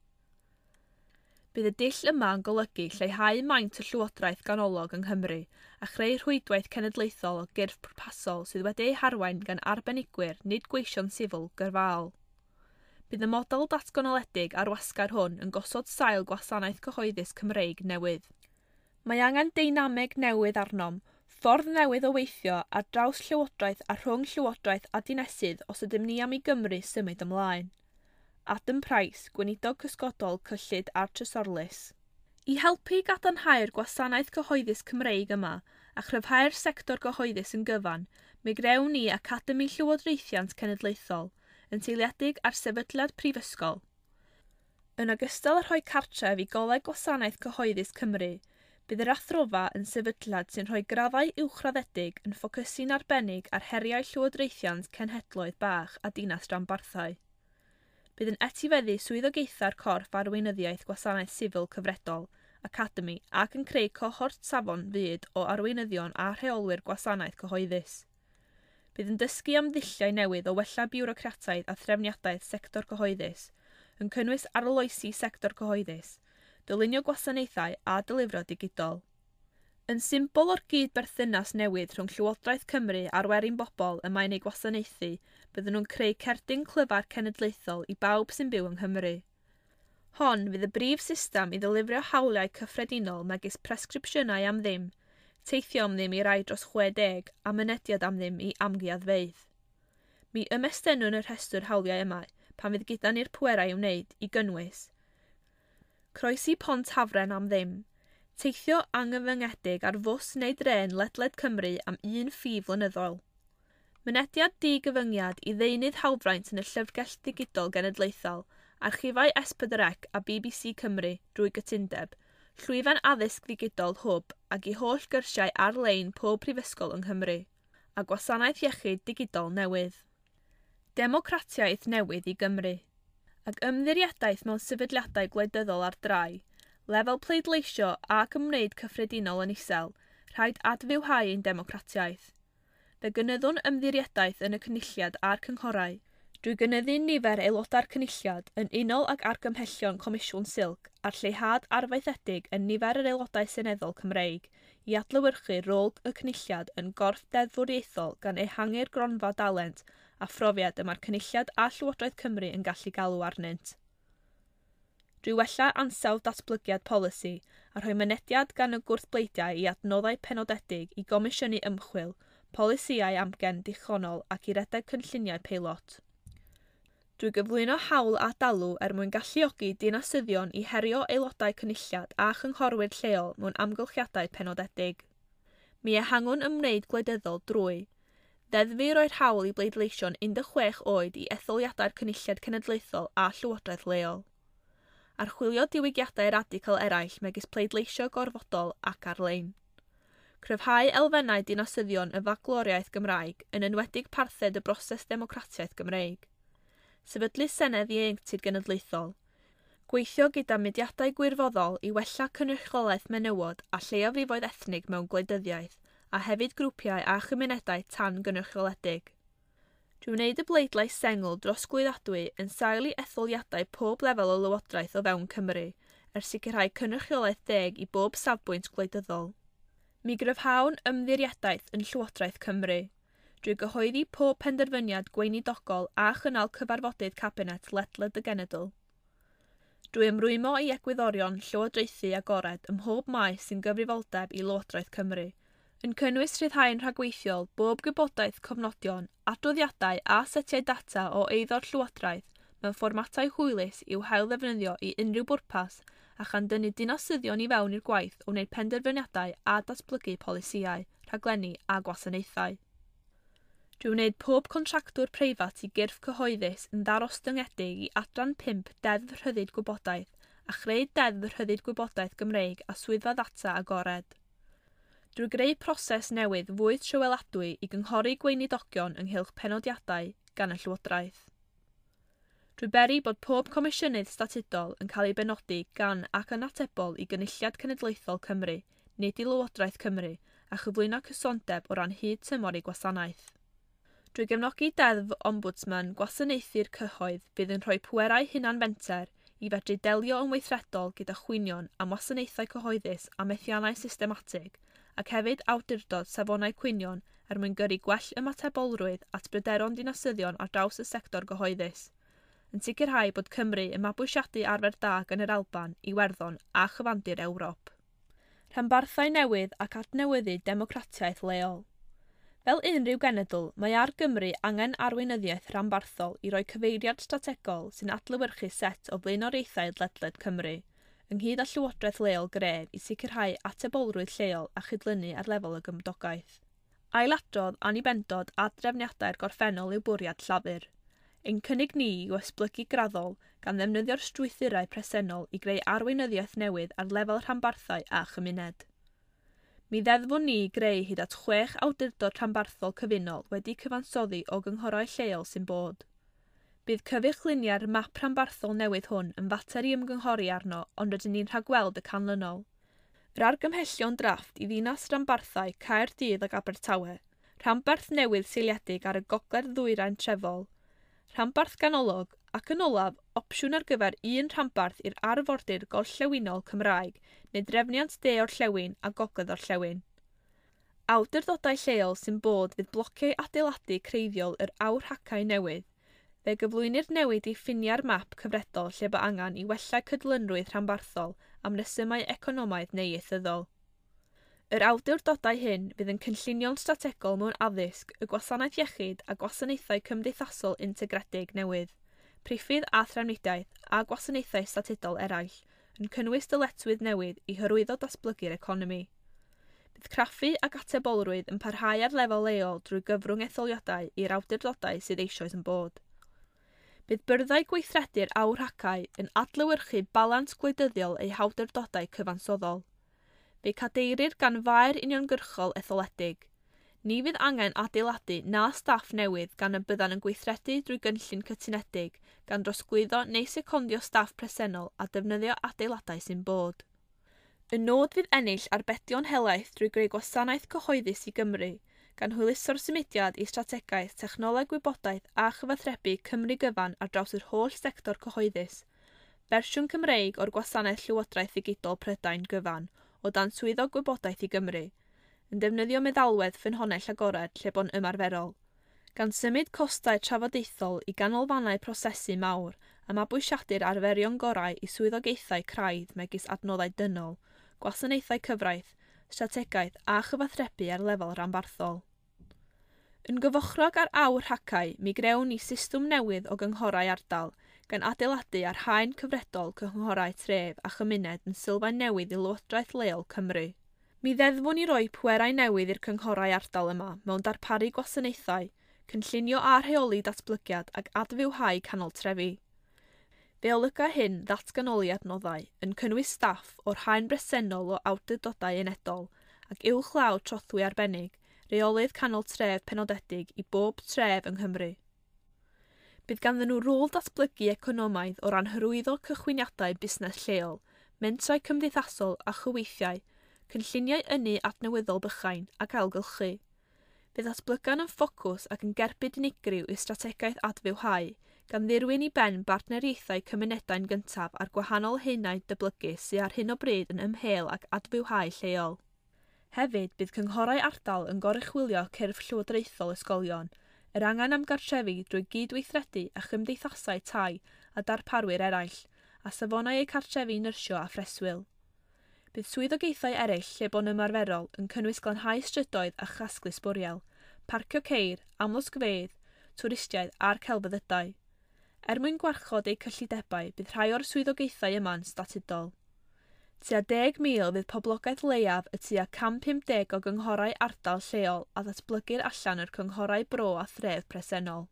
Bydd y dull yma yn golygu lleihau maint y llywodraeth ganolog yng Nghymru a chreu rhwydwaith cenedlaethol o gyrff pwrpasol sydd wedi'i harwain gan arbenigwyr nid gweision sifil gyrfaol. Bydd y model datgonoledig ar wasgar hwn yn gosod sail gwasanaeth cyhoeddus Cymreig newydd. Mae angen deinameg newydd arnom, ffordd newydd o weithio ar draws llywodraeth a rhwng llywodraeth a dinesydd os ydym ni am i Gymru symud ymlaen. Adam Price, Gweinidog Cysgodol Cyllid a'r Trysorlus. I helpu gadarnhau'r gwasanaeth cyhoeddus Cymreig yma a chryfhau'r sector gyhoeddus yn gyfan, mi grewn ni Academi Llywodraethiant Cenedlaethol, yn teiliedig ar sefydliad prifysgol. Yn ogystal â rhoi cartref i Goleg Gwasanaeth Cyhoeddus Cymru, bydd yr athrofa yn sefydliad sy'n rhoi graddau uwchraddedig yn ffocysu'n arbennig ar heriau llywodraethiant cenhedloedd bach a dinas Rhanbarthau. Bydd yn etifeddu swyddogaetha'r Corff Arweinyddiaeth Gwasanaeth Sifil Cyfredol, Academi, ac yn creu cohort safon fyd o arweinyddion a rheolwyr gwasanaeth cyhoeddus. Bydd yn dysgu am ddulliau newydd o wella biwrocrataidd a threfniadaeth sector cyhoeddus, yn cynnwys arloesi sector cyhoeddus, dylunio gwasanaethau a delifro digidol. Yn symbol o'r gyd-berthynas newydd rhwng Llywodraeth Cymru a'r werin bobl y mae'n ei gwasanaethu, bydden nhw'n creu cerdyn clyfar cenedlaethol i bawb sy'n byw yng Nghymru. Hon fydd y brif system i ddilifrio hawliau cyffredinol megis presgripsiynau am ddim, teithio am ddim i rai dros chwedeg a mynediad am ddim i amgueddfeydd. Mi ymestennwn y rhestr hawliau yma pan fydd gyda ni'r pwerau i wneud i gynnwys. Croesi Pont Hafren am ddim. Teithio anghyfyngedig ar fws neu dren ledled Cymru am un ffif flynyddol. Mynediad di-gyfyngiad i ddeunydd hawlfraint yn y Llyfrgell Digidol Genedlaethol, Archifau S pedwar C a B B C Cymru drwy gytundeb, llwyfan addysg ddigidol hwb ac i holl gyrsiau ar-lein pob prifysgol yng Nghymru, a gwasanaeth iechyd digidol newydd. Democratiaeth newydd i Gymru, ac ymddiriadaeth mewn sefydliadau gwleidyddol ar drai, lefel pleidleisio a ymwneud cyffredinol yn isel, rhaid adfywhau ein democratiaeth. Fe gynyddwn ymddiriadaeth yn y cynulliad a'r cynghorau, drwy gynyddu nifer aelodau'r cynulliad yn unol ag argymhellion Comisiwn Silc a'r lleihad arfaethedig yn nifer yr aelodau seneddol Cymreig i adlewyrchu rôl y cynulliad yn gorff deddfwriaethol gan ehangu'r gronfa dalent a phrofiad y mae'r cynulliad a Llywodraeth Cymru yn gallu galw arnynt. Drwy wella ansawdd datblygiad polisi a rhoi mynediad gan y gwrthbleidiau i adnoddau penodedig i gomisiynu ymchwil, polisïau amgen dichonol ac i redeg cynlluniau peilot. Drwy gyflwyno hawl a dalw er mwyn galluogi dinasyddion i herio aelodau cynulliad a chynghorwyr lleol mewn amgylchiadau penodedig. Mi ehangwn ymwneud gwleidyddol drwy ddeddfu roi'r hawl i bleidleisio'n un deg chwech oed i etholiadau'r cynulliad cenedlaethol a llywodraeth leol. Archwilio diwygiadau radical eraill megis pleidleisio gorfodol ac ar-lein. Cryfhau elfennau dinasyddion y fagloriaeth Gymraeg yn enwedig parthed y broses democratiaeth Gymreig. Sefydlu Senedd Ieuenctid Genedlaethol. Gweithio gyda mudiadau gwirfoddol i wella cynrychiolaeth menywod a lleiafrifoedd ethnig mewn gwleidyddiaeth, a hefyd grwpiau a chymunedau tan-gynrychioledig. Drwy wneud y bleidlais sengl dros glwyddadwy yn sail i etholiadau pob lefel o lywodraeth o fewn Cymru, er sicrhau cynrychiolaeth deg i bob safbwynt gwleidyddol. Mi gryfhawn ymddiriadaeth yn Llywodraeth Cymru, drwy gyhoeddi pob penderfyniad gweinidogol a chynnal cyfarfodydd cabinet ledled y genedl. Drwy ymrwymo i egwyddorion llywodraethu agored ym mhob maes sy'n gyfrifoldeb i Lywodraeth Cymru, yn cynnwys rhyddhau'n rhagweithiol bob gwybodaeth cofnodion, adroddiadau a setiau data o eiddo'r llywodraeth mewn fformatau hwylus i'w hail ddefnyddio i unrhyw bwrpas a chan dynnu dinasyddion i fewn i'r gwaith o wneud penderfyniadau a datblygu polisïau, rhaglenni a gwasanaethau. Drwy wneud pob contractwr preifat i gyrff cyhoeddus yn ddarostyngedig i adran pump deddf rhyddid gwybodaeth a chreu deddf rhyddid gwybodaeth Gymreig a swyddfa ddata agored. Drwy greu proses newydd fwy tryweladwy i gynghori gweinidogion ynghylch penodiadau gan y Llywodraeth. Drwy beri bod pob comisiynydd statudol yn cael ei benodi gan ac yn atebol i Gynulliad Cenedlaethol Cymru, nid i Lywodraeth Cymru, a chyflwyno cysondeb o ran hyd tymor i gwasanaeth. Drwy gefnogi deddf ombudsman gwasanaethu'r cyhoedd fydd yn rhoi pwerau hunanfenter i fedru delio yn weithredol gyda chwynion am wasanaethau cyhoeddus a methiannau systematig, ac hefyd awdurdod safonau cwynion er mwyn gyrru gwell ymatebolrwydd at bryderon dinasyddion ar draws y sector gyhoeddus, yn sicrhau bod Cymru yn mabwysiadu arfer da gan yr Alban, Iwerddon a chyfandir Ewrop. Rhanbarthau newydd ac adnewyddu democratiaeth leol. Fel unrhyw genedl, mae ar Gymru angen arweinyddiaeth rhanbarthol i roi cyfeiriad strategol sy'n adlewyrchu set o blaenoriaethau ledled Cymru, ynghyd â llywodraeth leol gref i sicrhau atebolrwydd lleol a chydlynu ar lefel y gymdogaeth. Ailadrodd anibendod a drefniadau'r gorffennol yw bwriad llafur. Ein cynnig ni yw esblygu graddol gan ddefnyddio'r strwythurau presennol i greu arweinyddiaeth newydd ar lefel rhanbarthau a chymuned. Mi ddeddfwn ni greu hyd at chwech awdurdod rhanbarthol cyfunol wedi cyfansoddi o gynghorau lleol sy'n bod. Bydd cyfyrchluniau'r map rhanbarthol newydd hwn yn fater i ymgynghori arno, ond rydyn ni'n rhagweld y canlynol. Yr argymhellion drafft i ddinas rhanbarthau Caerdydd ac Abertawe, rhanbarth newydd seiliedig ar y gogledd ddwyrain trefol, rhanbarth ganolog ac yn olaf opsiwn ar gyfer un rhanbarth i'r arfordir gorllewinol Cymraeg neu drefniant de orllewin a gogledd orllewin. Awdurdodau lleol sy'n bod fydd blociau adeiladu creiddiol yr awr hacau newydd, fe gyflwynir newid i ffiniau'r map cyfredol lle bod angen i wella cydlynrwydd rhanbarthol am resymau economaidd neu ieithyddol. Yr awdurdodau hyn fydd yn cynllunio'n strategol mewn addysg, y gwasanaeth iechyd a gwasanaethau cymdeithasol integredig newydd, priffydd a threfnidiaeth a gwasanaethau statudol eraill, yn cynnwys dyletswydd newydd i hyrwyddo datblygu'r economi. Bydd craffu ac atebolrwydd yn parhau ar lefel leol drwy gyfrwng etholiadau i'r awdurdodau sydd eisoes yn bod. Bydd byrddau gweithredu'r awr hacau yn adlewyrchu balans gwleidyddiol eu hawdurdodau cyfansoddol. Fe cadeirir gan faer uniongyrchol etholedig. Ni fydd angen adeiladu na staff newydd gan y byddan yn gweithredu drwy gynllun cytunedig gan drosglwyddo neu secondio staff presennol a defnyddio adeiladau sy'n bod. Y nod fydd ennill arbedion helaeth drwy greu gwasanaeth cyhoeddus i Gymru, gan hwyluso'r symudiad i strategaeth technoleg gwybodaeth a chyfathrebu Cymru gyfan ar draws yr holl sector cyhoeddus, fersiwn Cymreig o'r gwasanaeth llywodraeth ddigidol Prydain gyfan, o dan swyddog gwybodaeth i Gymru, yn defnyddio meddalwedd ffynhonnell agored lle bo'n ymarferol, gan symud costau trafodaethol i ganolfannau prosesu mawr a mabwysiadu'r arferion gorau i swyddogaethau craidd megis adnoddau dynol, gwasanaethau cyfraith, strategaeth a chyfathrebu ar lefel rhanbarthol. Yn gyfochrog ar awr hacau, mi grewn ni system newydd o gynghorau ardal, gan adeiladu ar haen cyfredol cynghorau tref a chymuned yn sylfaen newydd i Lywodraeth Leol Cymru. Mi ddeddfwn i roi pwerau newydd i'r cynghorau ardal yma mewn darparu gwasanaethau, cynllunio a rheoli datblygiad ac adfywhau canol trefi. Fe olyga hyn ddatganoli adnoddau yn cynnwys staff o'r haen bresennol o awdurdodau unedol ac uwchlaw trothwy arbennig, reolydd canol tref penodedig i bob tref yng Nghymru. Bydd ganddyn nhw rôl datblygu economaidd o ran hyrwyddo cychwyniadau busnes lleol, mentrau cymdeithasol a chyweithiau, cynlluniau ynni adnewyddol bychain ac ailgylchu. Bydd datblygan yn ffocws ac yn gerbyd unigryw i strategaeth adfywhau, gan ddirwyn i ben bartneriaethau cymunedau'n gyntaf ar gwahanol haenau dyblygu sydd ar hyn o bryd yn ymhel ac adfywhau lleol. Hefyd, bydd cynghorau ardal yn goruchwylio cyrff llywodraethol ysgolion, yr angen am gartrefi drwy gydweithredu a chymdeithasau tai a darparwyr eraill, a safonau eu cartrefi nyrsio a phreswyl. Bydd swyddogaethau eraill lle bo'n ymarferol yn cynnwys glanhau strydoedd a chasglu sbwriel, parcio ceir, amlosgfeydd, twristiaeth a'r celfyddydau. Er mwyn gwarchod eu cyllidebau, bydd rhai o'r swyddogaethau yma'n statudol. Tua deg mil fydd poblogaeth leiaf y tua cant pump deg o gynghorau ardal lleol a ddatblygir allan yr cynghorau bro a thref presennol.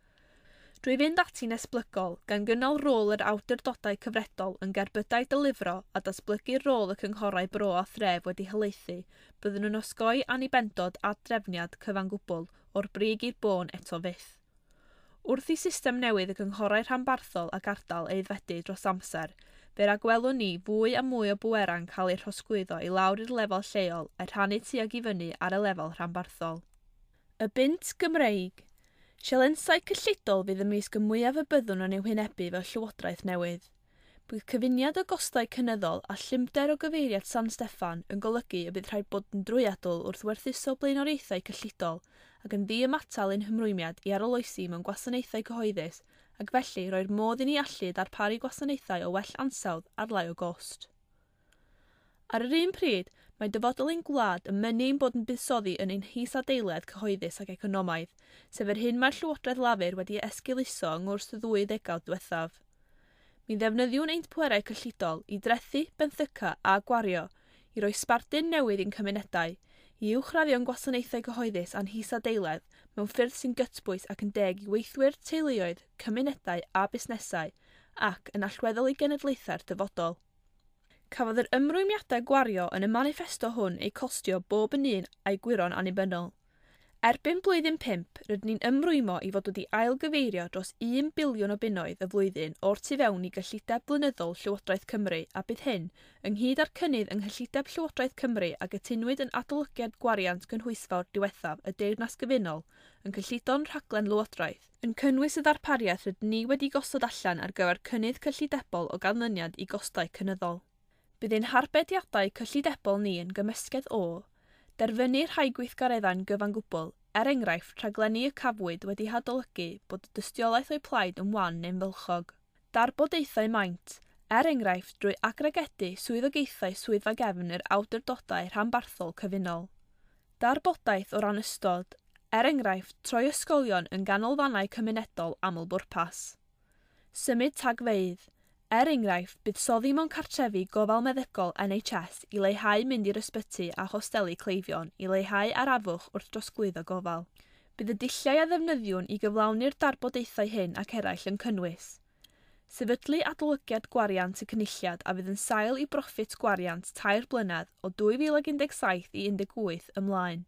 Drwy fynd ati'n esblygol, gan gynnal rôl yr awdurdodau cyfredol yn gerbydau dylifro a datblygu'r rôl y cynghorau bro a thref wedi hylaethu, byddwn nhw'n osgoi anibendod a drefniad cyfan gwbl o'r brig i'r bôn eto fyth. Wrth i system newydd y cynghorau rhanbarthol ac ardal aeddfedu dros amser, fe ragwelwn ni fwy a mwy o bwera'n cael ei rhosgwyddo i lawr i'r lefel lleol a rhannu tuag i fyny ar y lefel rhanbarthol. Y Bint Gymreig. Sialensau cyllidol fydd ymysg y mwyaf y byddwn yn ei wynebu fel llywodraeth newydd. Bydd cyfuniad o gostau cynyddol a llymder o gyfeiriad San Steffan yn golygu y bydd rhaid bod yn drwyadl wrth werthuso blaenoriaethau cyllidol ac yn ddi-ymatal ein hymrwymiad i aroloesi mewn gwasanaethau cyhoeddus ac felly roi'r modd i ni allu darparu gwasanaethau o well ansawdd ar lai o gost. Ar yr un pryd, mae dyfodol ein gwlad yn mynnu ein bod yn buddsoddi yn ein hisadeiledd cyhoeddus ac economaidd, sef yr hyn mae'r Llywodraeth Lafur wedi esgiluso yng ngwrs y ddwy ddegawd diwethaf. Mi ddefnyddiwn ein pwerau cyllidol i drethu, benthyca a gwario, i roi sbardun newydd i'n cymunedau, i uwchraddio'n gwasanaethau cyhoeddus a'n hisadeiledd mewn ffyrdd sy'n gytbwys ac yn deg i weithwyr, teuluoedd, cymunedau a busnesau, ac yn allweddol i genedlaethau'r dyfodol. Cafodd yr ymrwymiadau gwario yn y maniffesto hwn eu costio bob yn un a'i gwiro'n annibynnol. Erbyn blwyddyn pump, rydyn ni'n ymrwymo i fod wedi ailgyfeirio dros un biliwn o bunnoedd y flwyddyn o'r tu fewn i gyllideb blynyddol Llywodraeth Cymru a bydd hyn, ynghyd â'r cynnydd yng nghyllideb Llywodraeth Cymru a gytunwyd yn adolygiad gwariant gynhwysfawr diwethaf y Deyrnas Gyfunol, yn cyllido'n rhaglen Lywodraeth, yn cynnwys y ddarpariaeth rydyn ni wedi gosod allan ar gyfer cynnydd cyllidebol o ganlyniad i gostau cynyddol. Bydd ein harbediadau cyllidebol ni yn gymysgedd o derfynnu rhai gweithgareddau'n gyfan gwbl, er enghraifft rhaglennu y cafwyd wedi hadolygu bod y dystiolaeth o'i plaid yn wan neu'n fylchog. Darbodaethau maint, er enghraifft drwy agregedu swyddogaethau swyddfa gefn yr awdurdodau rhanbarthol cyfunol. Darbodaeth o ran ystod, er enghraifft troi ysgolion yn ganolfannau cymunedol aml bwrpas. Symud tagfeydd, er enghraifft buddsoddi mewn cartrefi gofal meddygol N H S i leihau mynd i'r ysbyty a hostelu cleifion i leihau arafwch wrth drosglwyddo gofal. Bydd y dilliau a ddefnyddiwn i gyflawni'r darbodaethau hyn ac eraill yn cynnwys. Sefydlu adolygiad gwariant y cynulliad a fydd yn sail i broffit gwariant tair blynedd o dwy fil ac un deg saith i un deg wyth ymlaen.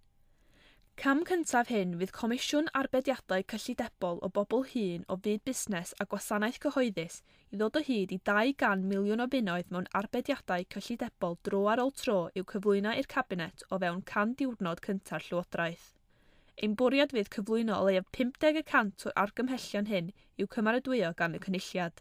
Cam cyntaf hyn fydd Comisiwn Arbediadau Cyllidebol o bobl hŷn o fyd busnes a gwasanaeth cyhoeddus i ddod o hyd i dau gan miliwn o bunnoedd mewn arbediadau cyllidebol dro ar ôl tro i'w cyflwyno i'r Cabinet o fewn can diwrnod cyntaf Llywodraeth. Ein bwriad fydd cyflwyno o leiaf pump deg y cant o'r argymhellion hyn i'w cymeradwyo gan y cynulliad.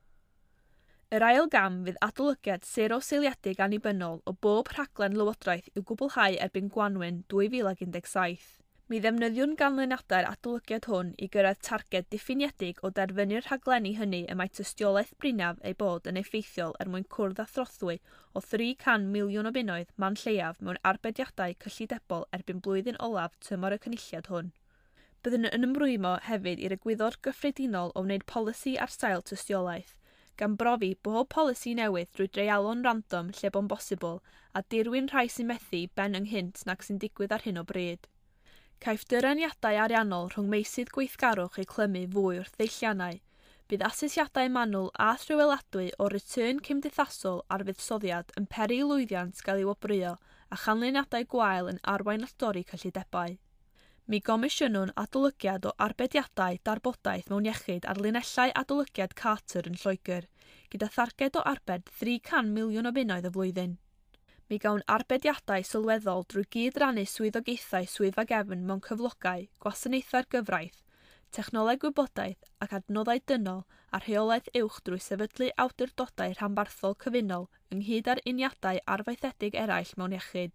Yr ail gam fydd adolygiad sero seiliedig annibynnol o bob rhaglen Lywodraeth i'w gwblhau erbyn Gwanwyn dwy fil ac un deg saith. Mi ddefnyddiwn ganlyniadau'r adolygiad hwn i gyrraedd targed diffiniedig o derfynu'r rhaglenni hynny y mae tystiolaeth brinaf ei bod yn effeithiol er mwyn cwrdd â throthwy o tri can miliwn o bunnoedd man lleiaf mewn arbediadau cyllidebol erbyn blwyddyn olaf tymor y cynulliad hwn. Byddwn yn ymrwymo hefyd i'r egwyddor gyffredinol o wneud polisi ar sail tystiolaeth, gan brofi bob polisi newydd drwy dreialon random lle bo'n bosibl a dirwyn rhai sy'n methu ben ynghynt nac sy'n digwydd ar hyn o bryd. Caiff dyraniadau ariannol rhwng meysydd gweithgarwch eu clymu fwy wrth ddeilliannau. Bydd asesiadau manwl a thrwyweladwy o return cymdeithasol ar fuddsoddiad yn peri lwyddiant gael ei wobrwyo a chanlyniadau gwael yn arwain at dorri cyllidebau. Mi gomisiynwn adolygiad o arbediadau darbodaeth mewn iechyd ar linellau adolygiad Carter yn Lloegr, gyda tharged o arbed tri can miliwn o bunnoedd y flwyddyn. Mi gawn arbediadau sylweddol drwy gyd-rannu swyddogaethau swyddfa gefn mewn cyflogau, gwasanaethau'r gyfraith, technoleg gwybodaeth ac adnoddau dynol a rheolaeth uwch drwy sefydlu awdurdodau rhanbarthol cyfunol ynghyd â'r uniadau arfaethedig eraill mewn iechyd.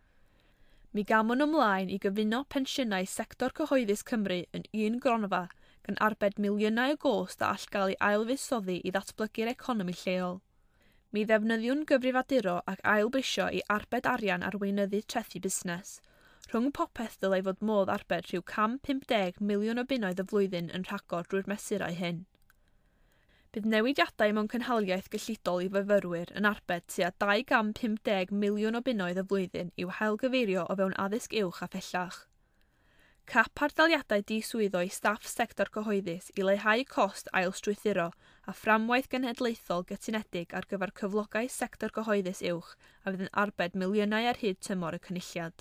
Mi gamwn ymlaen i gyfuno pensiynau sector cyhoeddus Cymru yn un gronfa gan arbed miliynau o gost a all gael ei ailfuddsoddi i ddatblygu'r economi lleol. Mi ddefnyddiwn gyfrifaduro ac ailbrisio i arbed arian ar weinyddau trethu busnes. Rhwng popeth dylai fod modd arbed rhyw cam pump deg miliwn o bunnoedd y flwyddyn yn rhagor drwy'r mesurau hyn. Bydd newidiadau mewn cynhaliaeth gyllidol i fyfyrwyr yn arbed tua dau gan pump deg miliwn o bunnoedd y flwyddyn i'w hailgyfeirio o fewn addysg uwch a phellach. Cap ardaliadau di-swyddo i staff sector cyhoeddus i leihau cost ailstrwythuro a fframwaith genedlaethol gytunedig ar gyfer cyflogau sector cyhoeddus uwch a fydd yn arbed miliynau ar hyd tymor y cynulliad.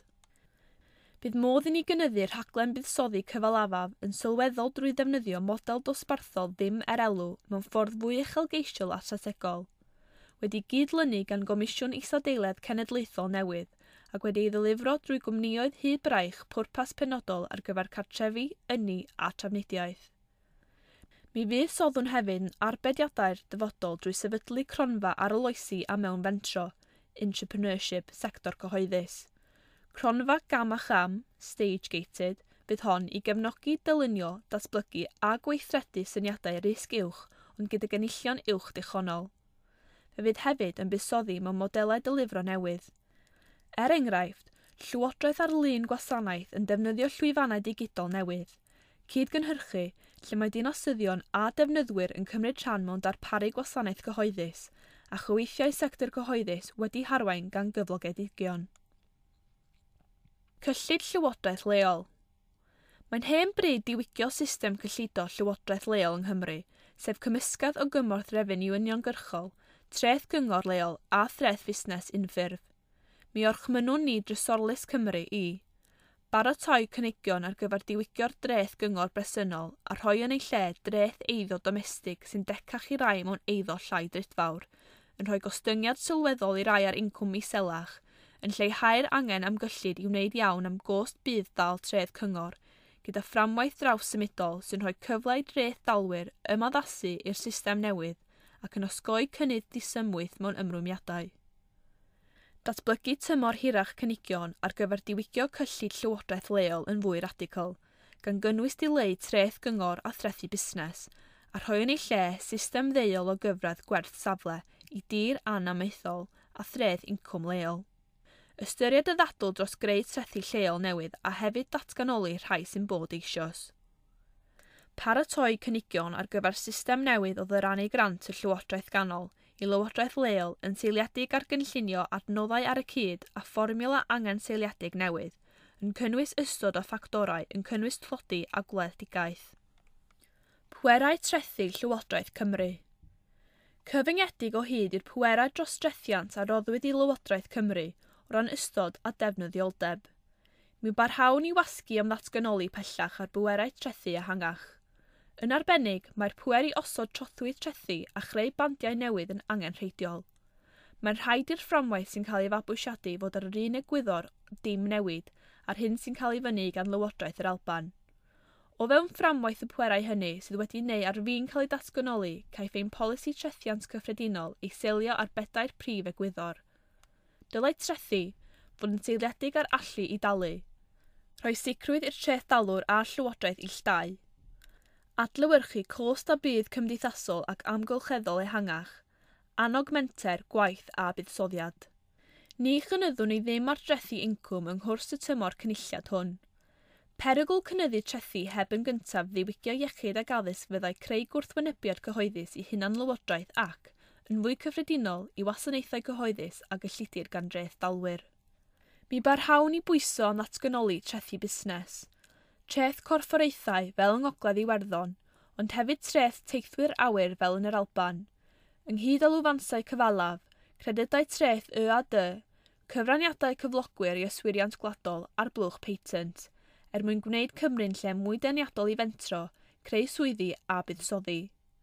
Bydd modd i ni gynyddu rhaglen buddsoddi cyfalafaf yn sylweddol drwy ddefnyddio model dosbarthol ddim er elw mewn ffordd fwy uchelgeisiol a strategol. Wedi gydlynu gan Gomisiwn Isadeiledd Cenedlaethol newydd ac wedi ei ddilifro drwy gwmnioedd hyd braich pwrpas penodol ar gyfer cartrefi, ynni a trafnidiaeth. Mi fydd soddwn hefyd yn arbediadau'r dyfodol drwy sefydlu cronfa ar oloesi a mewn fentro, entrepreneurship, sector cyhoeddus. Cronfa gam a cham, stage-gated, fydd hon i gefnogi dylunio, datblygu a gweithredu syniadau risg uwch ond gyda gynullion uwch dechonol. Fe fydd hefyd yn buddsoddi mewn modelau dylifro newydd. Er enghraifft, llywodraeth ar lun gwasanaeth yn defnyddio llwyfannau digidol newydd, cydgynhyrchu lle mae dinasyddion a defnyddwyr yn cymryd rhan mewn darparu gwasanaeth cyhoeddus a chyweithiau sector cyhoeddus wedi harwain gan gyflogedigion. Cyllid llywodraeth leol. Mae'n hen bryd diwygio system cyllido llywodraeth leol yng Nghymru, sef cymysgedd o gymorth refeniw uniongyrchol, treth gyngor leol a threth fusnes unffurf. Mi orchmynnwn ni Drysorlus Cymru i baratoi cynigion ar gyfer diwygio'r dreth gyngor bresynol a rhoi yn ei lle dreth eiddo domestig sy'n decach i rai mewn eiddo llai dritfawr, yn rhoi gostyngiad sylweddol i rai ar incwm iselach, yn lleihau'r angen am gyllid i wneud iawn am gost bydd dal treth cyngor, gyda fframwaith draws-symudol sy'n rhoi cyfle i dreth dalwyr ymaddasu i'r system newydd ac yn osgoi cynnydd disymwyth mewn ymrwymiadau. Datblygu tymor hirach cynigion ar gyfer diwygio cyllid llywodraeth leol yn fwy radical, gan gynnwys dileu treth gyngor a threthu busnes, a rhoi yn ei lle system ddeuol o gyfradd gwerth safle i dir anamaethol a threth incwm leol. Ystyried y ddadl dros greu trethu lleol newydd a hefyd datganoli rhai sy'n bod eisoes. Paratoi cynigion ar gyfer system newydd o ddyrannu grant y llywodraeth ganol i lywodraeth leol yn seiliedig ar gynllunio adnoddau ar y cyd a fformiwla angen seiliedig newydd, yn cynnwys ystod o ffactorau yn cynnwys tlodi a gwledigaeth. Pwerau trethu Llywodraeth Cymru. Cyfyngedig o hyd i'r pwerau dros drethiant a roddwyd i Lywodraeth Cymru o ran ystod a defnyddioldeb. Mi barhawn i wasgu am ddatganoli pellach ar bwerau trethu ehangach. Yn arbennig, mae'r pwer i osod trothwydd trethu a chreu bandiau newydd yn angenrheidiol. Mae'n rhaid i'r fframwaith sy'n cael ei fabwysiadu fod ar yr un egwyddor dim newid a'r hyn sy'n cael ei fyny gan Lywodraeth yr Alban. O fewn fframwaith y pwerau hynny sydd wedi neu ar fi'n cael ei datganoli, caiff ein polisi trethiant cyffredinol ei seilio ar bedair prif egwyddor. Dylai trethu fod yn seiliedig ar allu i dalu, rhoi sicrwydd i'r treth dalwr a'r llywodraeth illtau, adlewyrchu cost a bydd cymdeithasol ac amgylcheddol ehangach, annog menter, gwaith a buddsoddiad. Ni chynyddwn ni ddim ar drethu incwm yng nghwrs y tymor cynulliad hwn. Perygl cynyddu trethu heb yn gyntaf ddiwygio iechyd ag addysg fyddai creu gwrthwynebiad cyhoeddus i hunan lywodraeth ac, yn fwy cyffredinol, i wasanaethau cyhoeddus a gyllidir gan dreth dalwyr. Mi barhawn i bwyso am ddatganoli trethu busnes. Treth corfforaethau fel yng Ngogledd Iwerddon, ond hefyd treth teithwyr awyr fel yn yr Alban. Ynghyd â lwfansau cyfalaf, credydau treth Y A D, cyfraniadau cyflogwyr i yswiriant gwladol a'r blwch patent, er mwyn gwneud Cymru'n lle mwy deniadol i fentro, creu swyddi a buddsoddi.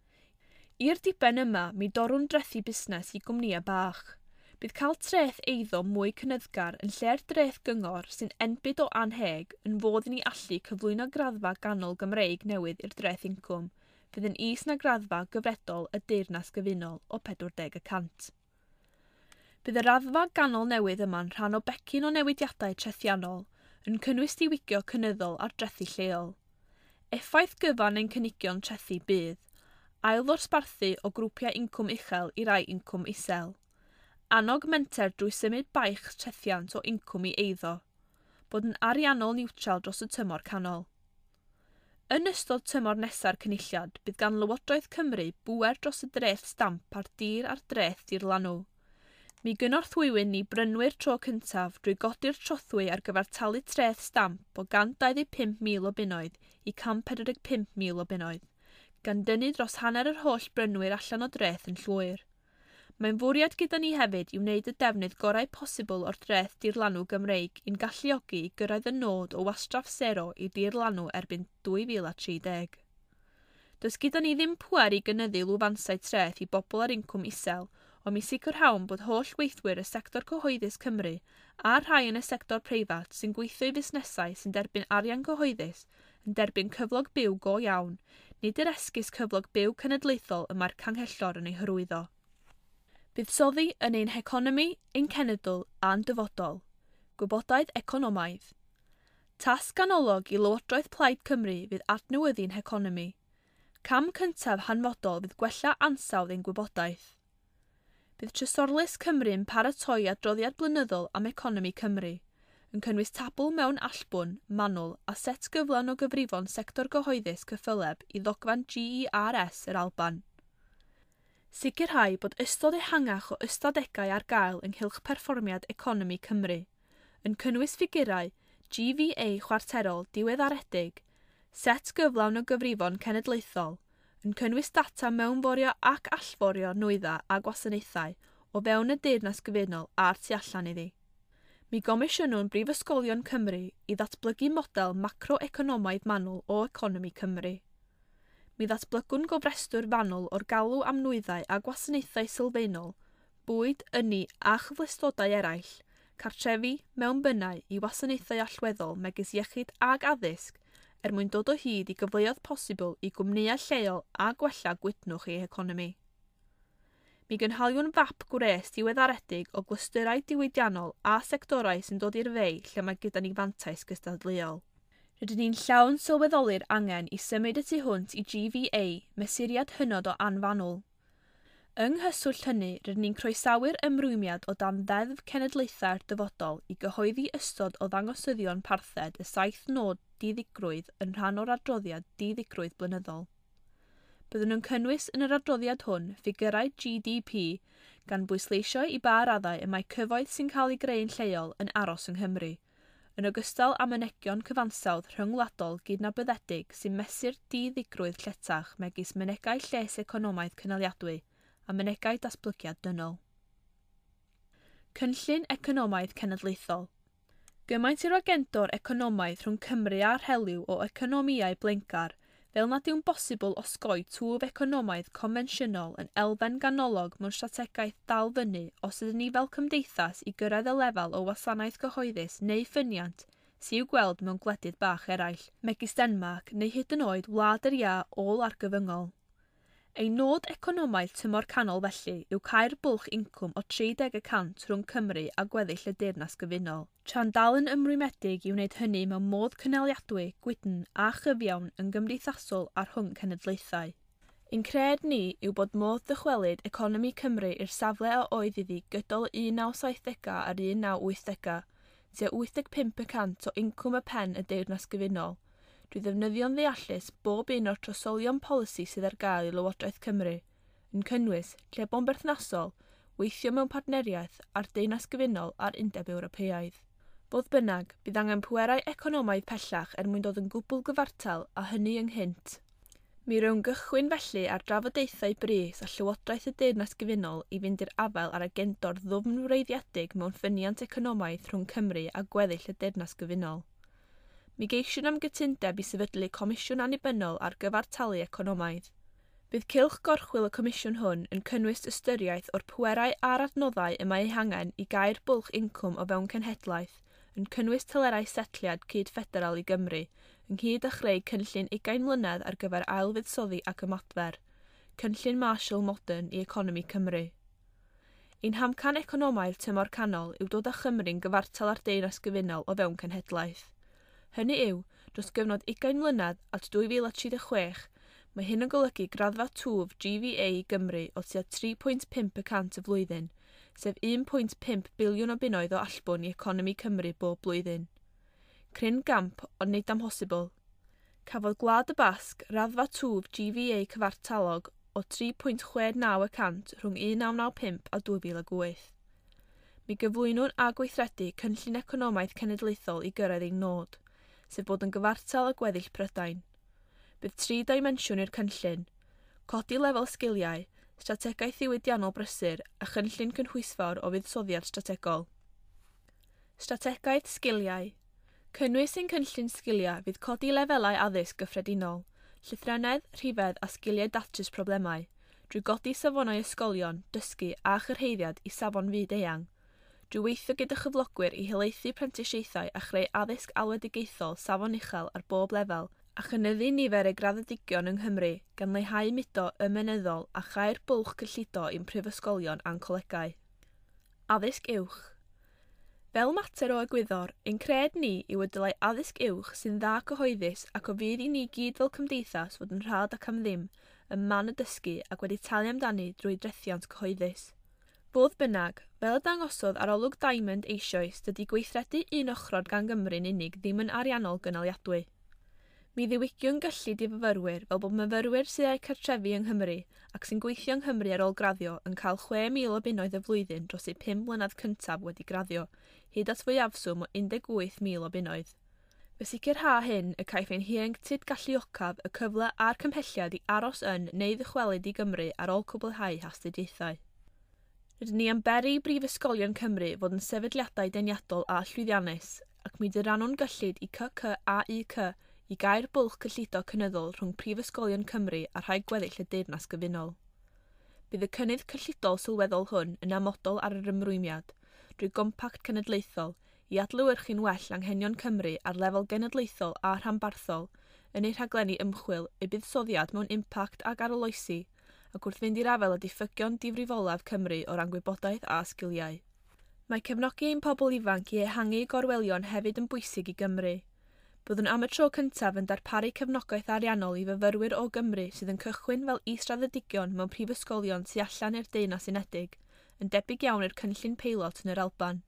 I'r diben yma, mi dorwn drethu busnes i gwmnïau bach. Bydd cael treth eiddo mwy cynyddgar yn lle'r dreth gyngor sy'n enbyd o anheg yn fodd i ni allu cyflwyno graddfa ganol Gymreig newydd i'r dreth incwm, fydd yn is na graddfa gyfredol y Deyrnas Gyfunol o pedwar deg y cant. Bydd y raddfa ganol newydd yma'n rhan o becyn o newidiadau trethiannol, yn cynnwys diwygio cynyddol ar drethu lleol. Effaith gyfan ein cynigion trethu bydd, ail ddosbarthu o grwpiau incwm uchel i rai incwm isel, annog menter drwy symud baich trethiant o incwm i eiddo, bod yn ariannol niwtral dros y tymor canol. Yn ystod tymor nesa'r cynulliad, bydd gan Lywodraeth Cymru bwer dros y dreth stamp ar dir ar dreth dirlanw. Mi gynorthwywyn ni brynwyr tro cyntaf drwy godi'r trothwy ar gyfer talu treth stamp o gant dau ddeg pump mil o bunnoedd i cant pedwar deg pump mil o bunnoedd, gan dynnu dros hanner yr holl brynwyr allan o dreth yn llwyr. Mae'n fwriad gyda ni hefyd i wneud y defnydd gorau posibl o'r dreth dirlanw Gymreig i'n galluogi i gyrraedd y nod o wastraff sero i dirlanw erbyn dwy fil a tri deg. Does gyda ni ddim pwer i gynyddu lwfansau treth i bobl ar incwm isel, ond mi sicrhawn bod holl weithwyr y sector cyhoeddus Cymru a rhai yn y sector preifat sy'n gweithio i fusnesau sy'n derbyn arian cyhoeddus yn derbyn cyflog byw go iawn, nid yr esgus cyflog byw cenedlaethol y mae'r canghellor yn ei hyrwyddo. Buddsoddi yn ein heconomi, ein cenedl a'n dyfodol. Gwybodaeth economaidd. tasg ganolog i Lywodraeth Plaid Cymru fydd adnewyddu'n heconomi. Cam cyntaf hanfodol fydd gwella ansawdd ein gwybodaeth. Bydd Trysorlys Cymru'n paratoi adroddiad blynyddol am economi Cymru, yn cynnwys tabl mewn allbwn, manwl a set gyflawn o gyfrifon sector gyhoeddus cyffyleb i ddogfan G E R S yr Alban. Sicrhau bod ystod ehangach o ystadegau ar gael ynghylch perfformiad economi Cymru, yn cynnwys ffigurau G V A chwarterol diweddaredig, set gyflawn o gyfrifon cenedlaethol, yn cynnwys data mewnforio ac allforio nwydda a gwasanaethau o fewn y Deyrnas Gyfunol a'r tu allan iddi. Mi gomisiynwn Brifysgolion Cymru i ddatblygu model macroeconomaidd manwl o economi Cymru. Mi ddatblygwn gofrestr fanwl o'r galw am nwyddau a gwasanaethau sylfaenol, bwyd, ynni a chyflustodau eraill, cartrefi, mewnbynnau i wasanaethau allweddol megis iechyd ag addysg er mwyn dod o hyd i gyfleoedd posibl i gwmnïau lleol a gwella gwydnwch ei economi. Mi gynhaliwn fap gwres diweddaredig o glystyrau diwydiannol a sectorau sy'n dod i'r fei lle mae gyda ni fantais gystadleuol. Rydyn ni'n llawn sylweddoli'r angen i symud y tu hwnt i G V A mesuriad hynod o anfanwl. Yng nghyswllt hynny, rydyn ni'n croesawu'r ymrwymiad o dan ddeddf cenedlaethau'r dyfodol i gyhoeddi ystod o ddangosyddion parthed y saith nod diddigrwydd yn rhan o'r adroddiad diddigrwydd blynyddol. Byddwn yn cynnwys yn yr adroddiad hwn ffigurau G D P gan bwysleisio i ba raddau y mae cyfoeth sy'n cael ei greu'n lleol yn aros yng Nghymru, yn ogystal â mynegion cyfansawdd rhyngwladol gydnabyddedig sy'n mesur diddigrwydd lletach megis mynegau lles economaidd cynaliadwy a mynegau datblygiad dynol. Cynllun economaidd cenedlaethol. Gymaint i'r agendor economaidd rhwng Cymru a'r rheliw o economïau blaengar, fel nad yw'n bosibl osgoi twf economaidd confensiynol yn elfen ganolog mewn strategaeth dal fyny os ydyn ni fel cymdeithas i gyrraedd y lefel o wasanaeth gyhoeddus neu ffyniant sy'n i'w gweld mewn gwledydd bach eraill, megis Denmark neu hyd yn oed Wlad yr Ia ôl argyfyngol. Ein nod economaidd tymor canol felly yw cau'r bwlch incwm o tri deg y cant rhwng Cymru a gweddill y Deyrnas Gyfunol, tra'n dal yn ymrwymedig i wneud hynny mewn modd cynaliadwy, gwydn a chyfiawn yn gymdeithasol a rhwng cenedlaethau. Ein cred ni yw bod modd dychwelyd economi Cymru i'r safle o oedd iddi gydol un naw saithdegau ar un naw wythdegau, tua wyth deg pump y cant o incwm y pen y Deyrnas Gyfunol, drwy ddefnyddio'n ddeallus bob un o'r trosolion polisi sydd ar gael i Lywodraeth Cymru, yn cynnwys llebon berthnasol, weithio mewn partneriaeth a'r Deyrnas Gyfunol a'r Undeb Ewropeaidd. Fodd bynnag, bydd angen pwerau economaidd pellach er mwyn dod yn gwbl gyfartal a hynny ynghynt. Mi rwy'n gychwyn felly ar drafodaethau brys a Llywodraeth y Deyrnas Gyfunol i fynd i'r afel ar agendor ddwfnwreiddiedig mewn ffyniant economaidd rhwng Cymru a gweddill y Deyrnas Gyfunol. Mi geisiwn am gytundeb i sefydlu Comisiwn Annibynnol ar gyfer talu economaidd. Bydd cylch gorchwil y comisiwn hwn yn cynnwys ystyriaeth o'r pwerau a'r adnoddau y mae hangen i gau'r bwlch incwm o fewn cenhedlaeth, yn cynnwys telerau setliad cyd-ffederal i Gymru, ynghyd â chreu cynllun ugain mlynedd ar gyfer ailfuddsoddi ac ymadfer, cynllun Marshall Modern i economi Cymru. Un hamcan economaidd tymor canol yw dod â Chymru'n gyfartal ar Deyrnas Gyfunol o fewn cenhedlaeth. Hynny yw, dros gyfnod ugain mlynedd at dwy fil a tri deg chwech, mae hyn yn golygu graddfa twf G V A i Gymru o tua tri pwynt pump y cant y flwyddyn, sef un pwynt pump biliwn o bunnoedd o allbwn i economi Cymru bob blwyddyn. Cryn gamp ond nid amhosibl. Cafodd Gwlad y Basg raddfa twf G V A cyfartalog o tri pwynt chwe naw y cant rhwng un naw naw pump a dwy fil ag wyth. Mi gyflwynwn a gweithredu cynllun economaidd cenedlaethol i gyrraedd ein nod, sef bod yn gyfartal y gweddill Prydain. Bydd tri dimensiwn i'r cynllun, codi lefel sgiliau, strategaeth ddiwydiannol brysur a chynllun cynhwysfawr o fuddsoddiad strategol. Strategaeth sgiliau. Cynnwys ein cynllun sgiliau fydd codi lefelau addysg gyffredinol, llythrennedd, rhifedd a sgiliau datrys problemau, drwy godi safonau ysgolion, dysgu a chyrheiddiad i safon fyd eang, drwy weithio gyda chyflogwyr i helaethu prentisiaethau a chreu addysg alwedigaethol safon uchel ar bob lefel a chynyddu nifer y graddedigion yng Nghymru gan leihau mudo ymenyddol a chau'r bwlch cyllido i'n prifysgolion a'n colegau. Addysg uwch. Fel mater o egwyddor, ein cred ni yw y dylai addysg uwch sy'n dda cyhoeddus ac o fydd i ni gyd fel cymdeithas fod yn rhad ac am ddim yn man y dysgu ac wedi talu amdani drwy drethiant cyhoeddus. Fodd bynnag, fel y dangosodd arolwg Diamond eisoes, dydy gweithredu un ochrod gan Gymru'n unig ddim yn ariannol gynaliadwy. Mi ddiwygiwn gyllid i fyfyrwyr fel bod myfyrwyr sydd a'u cartrefi yng Nghymru ac sy'n gweithio yng Nghymru ar ôl graddio yn cael chwe mil o bunnoedd y flwyddyn dros eu pum mlynedd cyntaf wedi graddio, hyd at fwyafswm o un deg wyth mil o bunnoedd. Fe sicrha hyn y caiff ein hieuenctid galluocaf y cyfle a'r cymhelliad i aros yn neu ddychwelyd i Gymru ar ôl cwblhau hastudiaethau. Rydyn ni am beri Brifysgolion Cymru fod yn sefydliadau deniadol a llwyddiannus, ac mi dyrannwn gyllid i C C A U C i gair bwlch cyllido cynyddol rhwng Prifysgolion Cymru a rhai gweddill y Deyrnas Gyfunol. Bydd y cynnydd cyllidol sylweddol hwn yn amodol ar yr ymrwymiad, drwy gompact cenedlaethol, i adlewyrchu'n well anghenion Cymru ar lefel genedlaethol a rhanbarthol yn ei rhaglenni ymchwil eu buddsoddiad mewn impact ag aroloesi, ac wrth fynd i'r afel y diffygion difrifolaf Cymru o ran gwybodaeth a sgiliau. Mae cefnogi ein pobl ifanc i ehangu gorwelion hefyd yn bwysig i Gymru. Byddwn am y tro cyntaf yn darparu cefnogaeth ariannol i fyfyrwyr o Gymru sydd yn cychwyn fel israddedigion mewn prifysgolion tu allan i'r Deyrnas Unedig, yn debyg iawn i'r cynllun peilot yn yr Alban.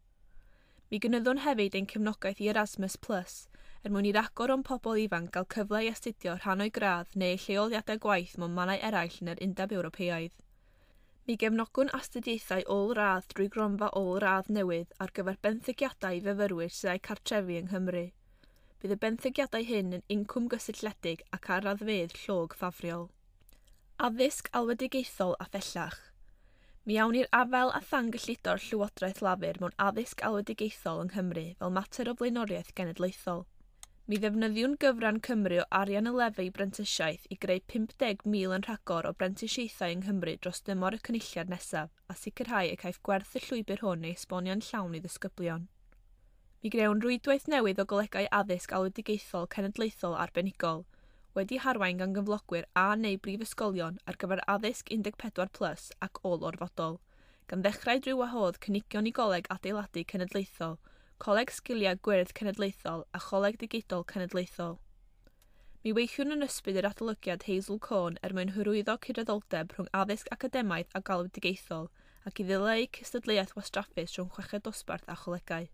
Mi gynyddwn hefyd ein cefnogaeth i Erasmus Plus, er mwyn i'r agor o'n pobl ifanc gael cyfle i astudio rhan o'i gradd neu lleoliadau gwaith mewn mannau eraill yn yr Undeb Ewropeaidd. Mi gefnogwn astudiaethau ôl-radd drwy gronfa ôl-radd newydd ar gyfer benthygiadau i fyfyrwyr sydd a'u cartrefi yng Nghymru. Bydd y benthygiadau hyn yn incwm gysylltiedig ac ar raddfedd llog ffafriol. Addysg alwedigaethol a phellach. Mi awn i'r afel a thangyllido'r Llywodraeth Lafur mewn addysg alwedigaethol yng Nghymru fel mater o blaenoriaeth genedlaethol. Mi ddefnyddiwn gyfran Cymru o arian y lefe i brentisiaeth i greu pump deg mil yn rhagor o brentisiaethau yng Nghymru dros dymor y cynulliad nesaf a sicrhau y caiff gwerth y llwybr hwn ei esboniau'n llawn i ddisgyblion. Mi grewn rwydwaith newydd o golegau addysg alwedigaethol cenedlaethol arbenigol, wedi harwain gan gyflogwyr a neu brifysgolion ar gyfer addysg un deg pedwar plus ac ôl-orfodol, gan ddechrau drwy wahodd cynigion i goleg adeiladu cenedlaethol, coleg sgiliau gwyrdd cenedlaethol a choleg digidol cenedlaethol. Mi weithiwn yn ysbryd yr adolygiad Hazel Cohn er mwyn hyrwyddo cydraddoldeb rhwng addysg academaidd a galwedigaethol ac i ddileu cystadleuaeth wastraffus rhwng chweched dosbarth a cholegau.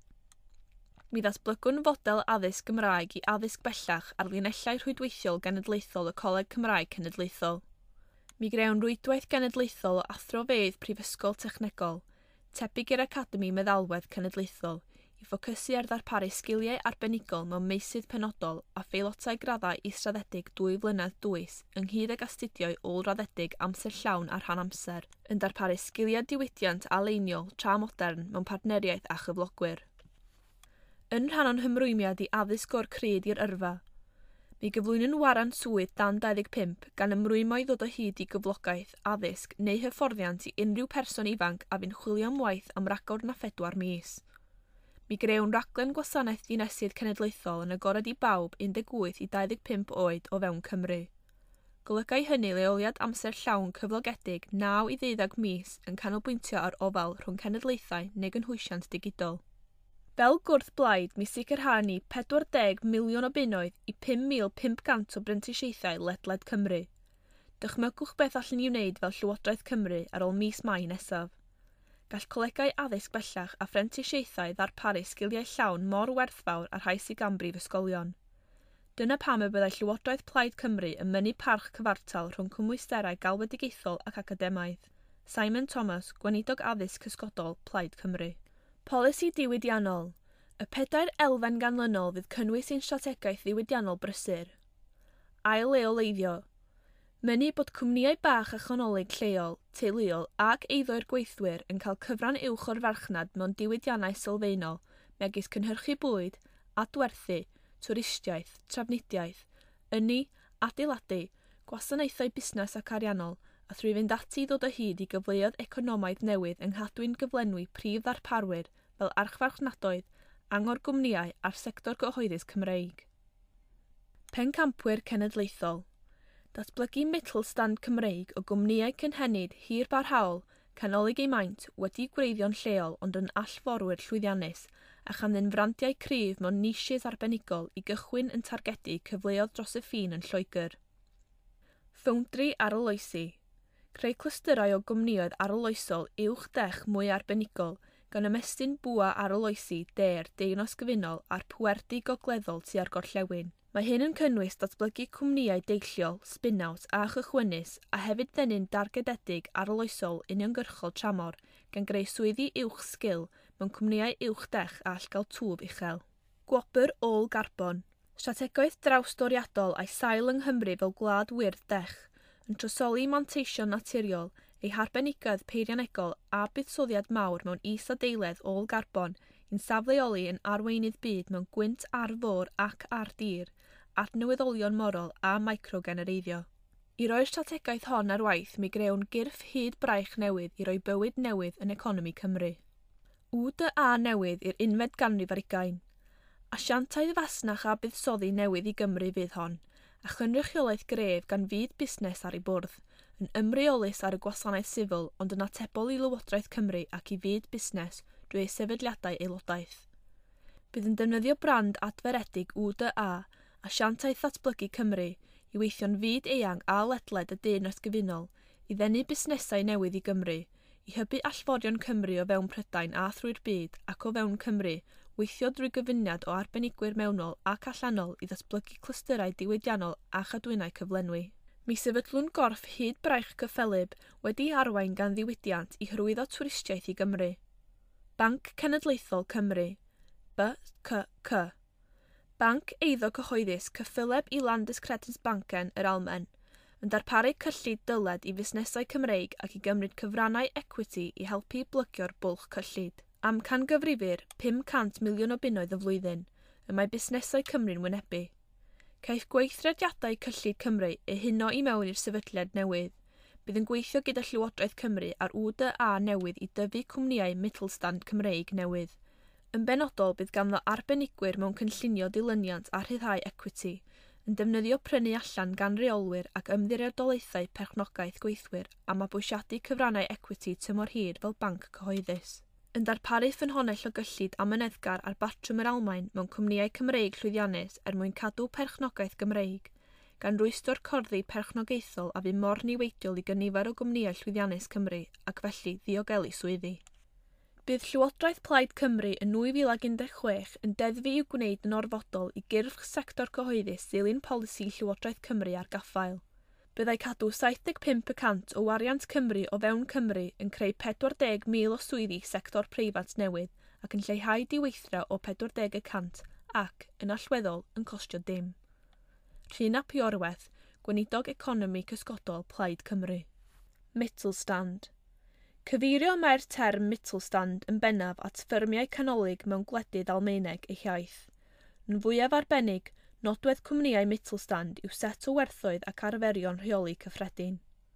Mi ddatblygwn fodel addysg Gymraeg i addysg bellach ar linellau rhwydweithiol genedlaethol y Coleg Cymraeg Cenedlaethol. Mi grewn rwydwaith genedlaethol o athrofeydd Prifysgol Technegol, tebyg i'r Academi Meddalwedd Cenedlaethol, i ffocysu ar ddarparu sgiliau arbenigol mewn meysydd penodol a pheilotau graddau israddedig dwy flynedd dwys ynghyd ag astudiau ôl-raddedig amser llawn ar rhan amser, yn darparu sgiliau diwydiant a leiniol tra modern mewn partneriaeth a chyflogwyr. Yn rhan o'n hymrwymiad i addysg o'r cryd i'r yrfa, mi gyflwynwn waran swydd dan dau ddeg pump gan ymrwymo i ddod o hyd i gyflogaeth, addysg neu hyfforddiant i unrhyw person ifanc a fi'n chwilio am waith am ragor na phedwar mis. Mi grewn raglen gwasanaeth dinesydd cenedlaethol yn agored i bawb un deg wyth i dau ddeg pump oed o fewn Cymru. Golygau hynny leoliad amser llawn cyflogedig naw i ddeuddeg mis yn canolbwyntio ar ofal rhwng cenedlaethau neu gynhwysiant digidol. Fel gwrth blaid, mi sicrha ni pedwar deg miliwn o bunnoedd i pum mil pump cant o brentisiaethau ledled Cymru. Dychmygwch beth allan i wneud fel Llywodraeth Cymru ar ôl mis Mai nesaf. Gall colegau addysg bellach a phrentisiaethau ddarparu sgiliau llawn mor werthfawr ar rhai sydd gan brifysgolion. Dyna pam y byddai Llywodraeth Plaid Cymru yn mynnu parch cyfartal rhwng cymwysterau galwedigaethol ac academaidd. Simon Thomas, Gweinidog Addysg Cysgodol, Plaid Cymru. Polisi diwydiannol. Y pedair elfen ganlynol fydd cynnwys ein strategaeth ddiwydiannol brysur. Ail-leoleiddio. Mynnu bod cwmnïau bach a chonolig lleol, teuluol ac eiddo'r gweithwyr yn cael cyfran uwch o'r farchnad mewn diwydiannau sylfaenol megis cynhyrchu bwyd, adwerthu, twristiaeth, trafnidiaeth, ynni, adeiladu, gwasanaethau busnes ac ariannol, a thrwy fynd ati ddod o hyd i gyfleoedd economaidd newydd yng nghadwyn gyflenwi prif ddarparwyr fel archfarchnadoedd, angor gwmnïau a'r sector gyhoeddus Cymreig. Pencampwyr cenedlaethol. Datblygu mitl stand Cymreig o gwmnïau cynhennid hir barhaol canolig ei maint wedi gwreiddio'n lleol ond yn allforwyr llwyddiannus a chanddyn frandiau cryf mewn niches arbenigol i gychwyn yn targedu cyfleoedd dros y ffin yn Lloegr. Foundry aroloesi. Creu clystyrau o gwmnioedd aroloesol uwch-dech mwy arbenigol gan ymestyn bwa aroloesi der deunos gyfunol a'r pwerdi gogleddol tua'r gorllewin. Mae hyn yn cynnwys datblygu cwmnïau deilliol, spin-out a chychwynnus a hefyd ddennyn dargededig aroloesol uniongyrchol tramor gan greu swyddi uwch sgil mewn cwmnïau uwch-dech a all gael twf uchel. Gwobr ôl garbon. Strategaeth drawstoriadol a'i sail yng Nghymru fel gwlad wyrdd dech, yn trosoli manteision naturiol, ei harbenigedd peirianegol a buddsoddiad mawr mewn is-adeiledd ôl garbon i'n safleoli yn arweinydd byd mewn gwynt ar fôr ac ar dir, adnewyddolion morol a microgenereiddio. I roi'r strategaeth hon ar waith mi grewn gyrff hyd braich newydd i roi bywyd newydd yn economi Cymru. W D A newydd i'r unfed ganrif ar ugain. Asiantaidd fasnach a buddsoddi newydd i Gymru fydd hon, a chynrychiolaeth gref gan fyd busnes ar ei bwrdd, yn ymreolus ar y gwasanaeth sifil ond yn atebol i Lywodraeth Cymru ac i fyd busnes drwy ei sefydliadau aelodaeth. Bydd yn defnyddio brand adferedig W D A, asiantaeth ddatblygu Cymru, i weithio'n fyd eang a ledled y deyrnas gyfunol, i ddenu busnesau newydd i Gymru, i hybu allforion Cymru o fewn Prydain a thrwy'r byd ac o fewn Cymru, weithio drwy gyfuniad o arbenigwyr mewnol ac allanol i ddatblygu clystyrau diwydiannol a chadwynau cyflenwi. Mi sefydlwn gorff hyd braich cyffelib wedi arwain gan ddiwydiant i hyrwyddo twristiaeth i Gymru. Banc Cenedlaethol Cymru, B C C. Banc Eiddo Cyhoeddus cyffyleb i Landescreditsbanken yr Almen, yn darparu cyllid dyled i fusnesau Cymreig ac i gymryd cyfrannau equity i helpu blygio'r bwlch cyllid. Amcan gyfrifir pum cant miliwn o bunnoedd y flwyddyn, y mae busnesau Cymru'n wynebu. Caiff gweithrediadau cyllid Cymru eu huno i mewn i'r sefydliad newydd. Bydd yn gweithio gyda Llywodraeth Cymru ar W D A newydd i dyfu cwmnïau Mittelstand Cymreig newydd. Yn benodol bydd ganddo arbenigwyr mewn cynllunio dilyniant a rhyddhau equity, yn defnyddio prynu allan gan reolwyr ac ymddiriedolaethau perchnogaeth gweithwyr a mabwysiadu cyfrannau equity tymor hir fel banc cyhoeddus. Yn darparu ffynhonnell o gyllid amyneddgar ar batrwm yr Almaen mewn cwmnïau Cymreig llwyddiannus er mwyn cadw perchnogaeth Gymreig, gan rwystro'r corddi perchnogaethol a fu mor niweidiol i gynifer o gwmnïau llwyddiannus Cymru ac felly ddiogelu swyddi. Bydd Llywodraeth Plaid Cymru yn nwy fil ac un deg chwech yn deddfu i'w gwneud yn orfodol i gyrff sector cyhoeddus dilyn polisi Llywodraeth Cymru ar gaffael. Byddai cadw saith deg pump y cant o wariant Cymru o fewn Cymru yn creu pedwar deg mil o swyddi sector preifat newydd ac yn lleihau diweithra o pedwar deg y cant ac, yn allweddol, yn costio dim. Rhina Piorweth, Gweinidog Economi Cysgodol Plaid Cymru. Mittelstand. Cyfeirio mae'r term Mittelstand yn bennaf at ffyrmiau canolig mewn gwledydd Almaeneg eu hiaith. Yn fwyaf arbennig, nodwedd cwmnïau Mittelstand yw set o werthoedd ac arferion rheoli cyffredin.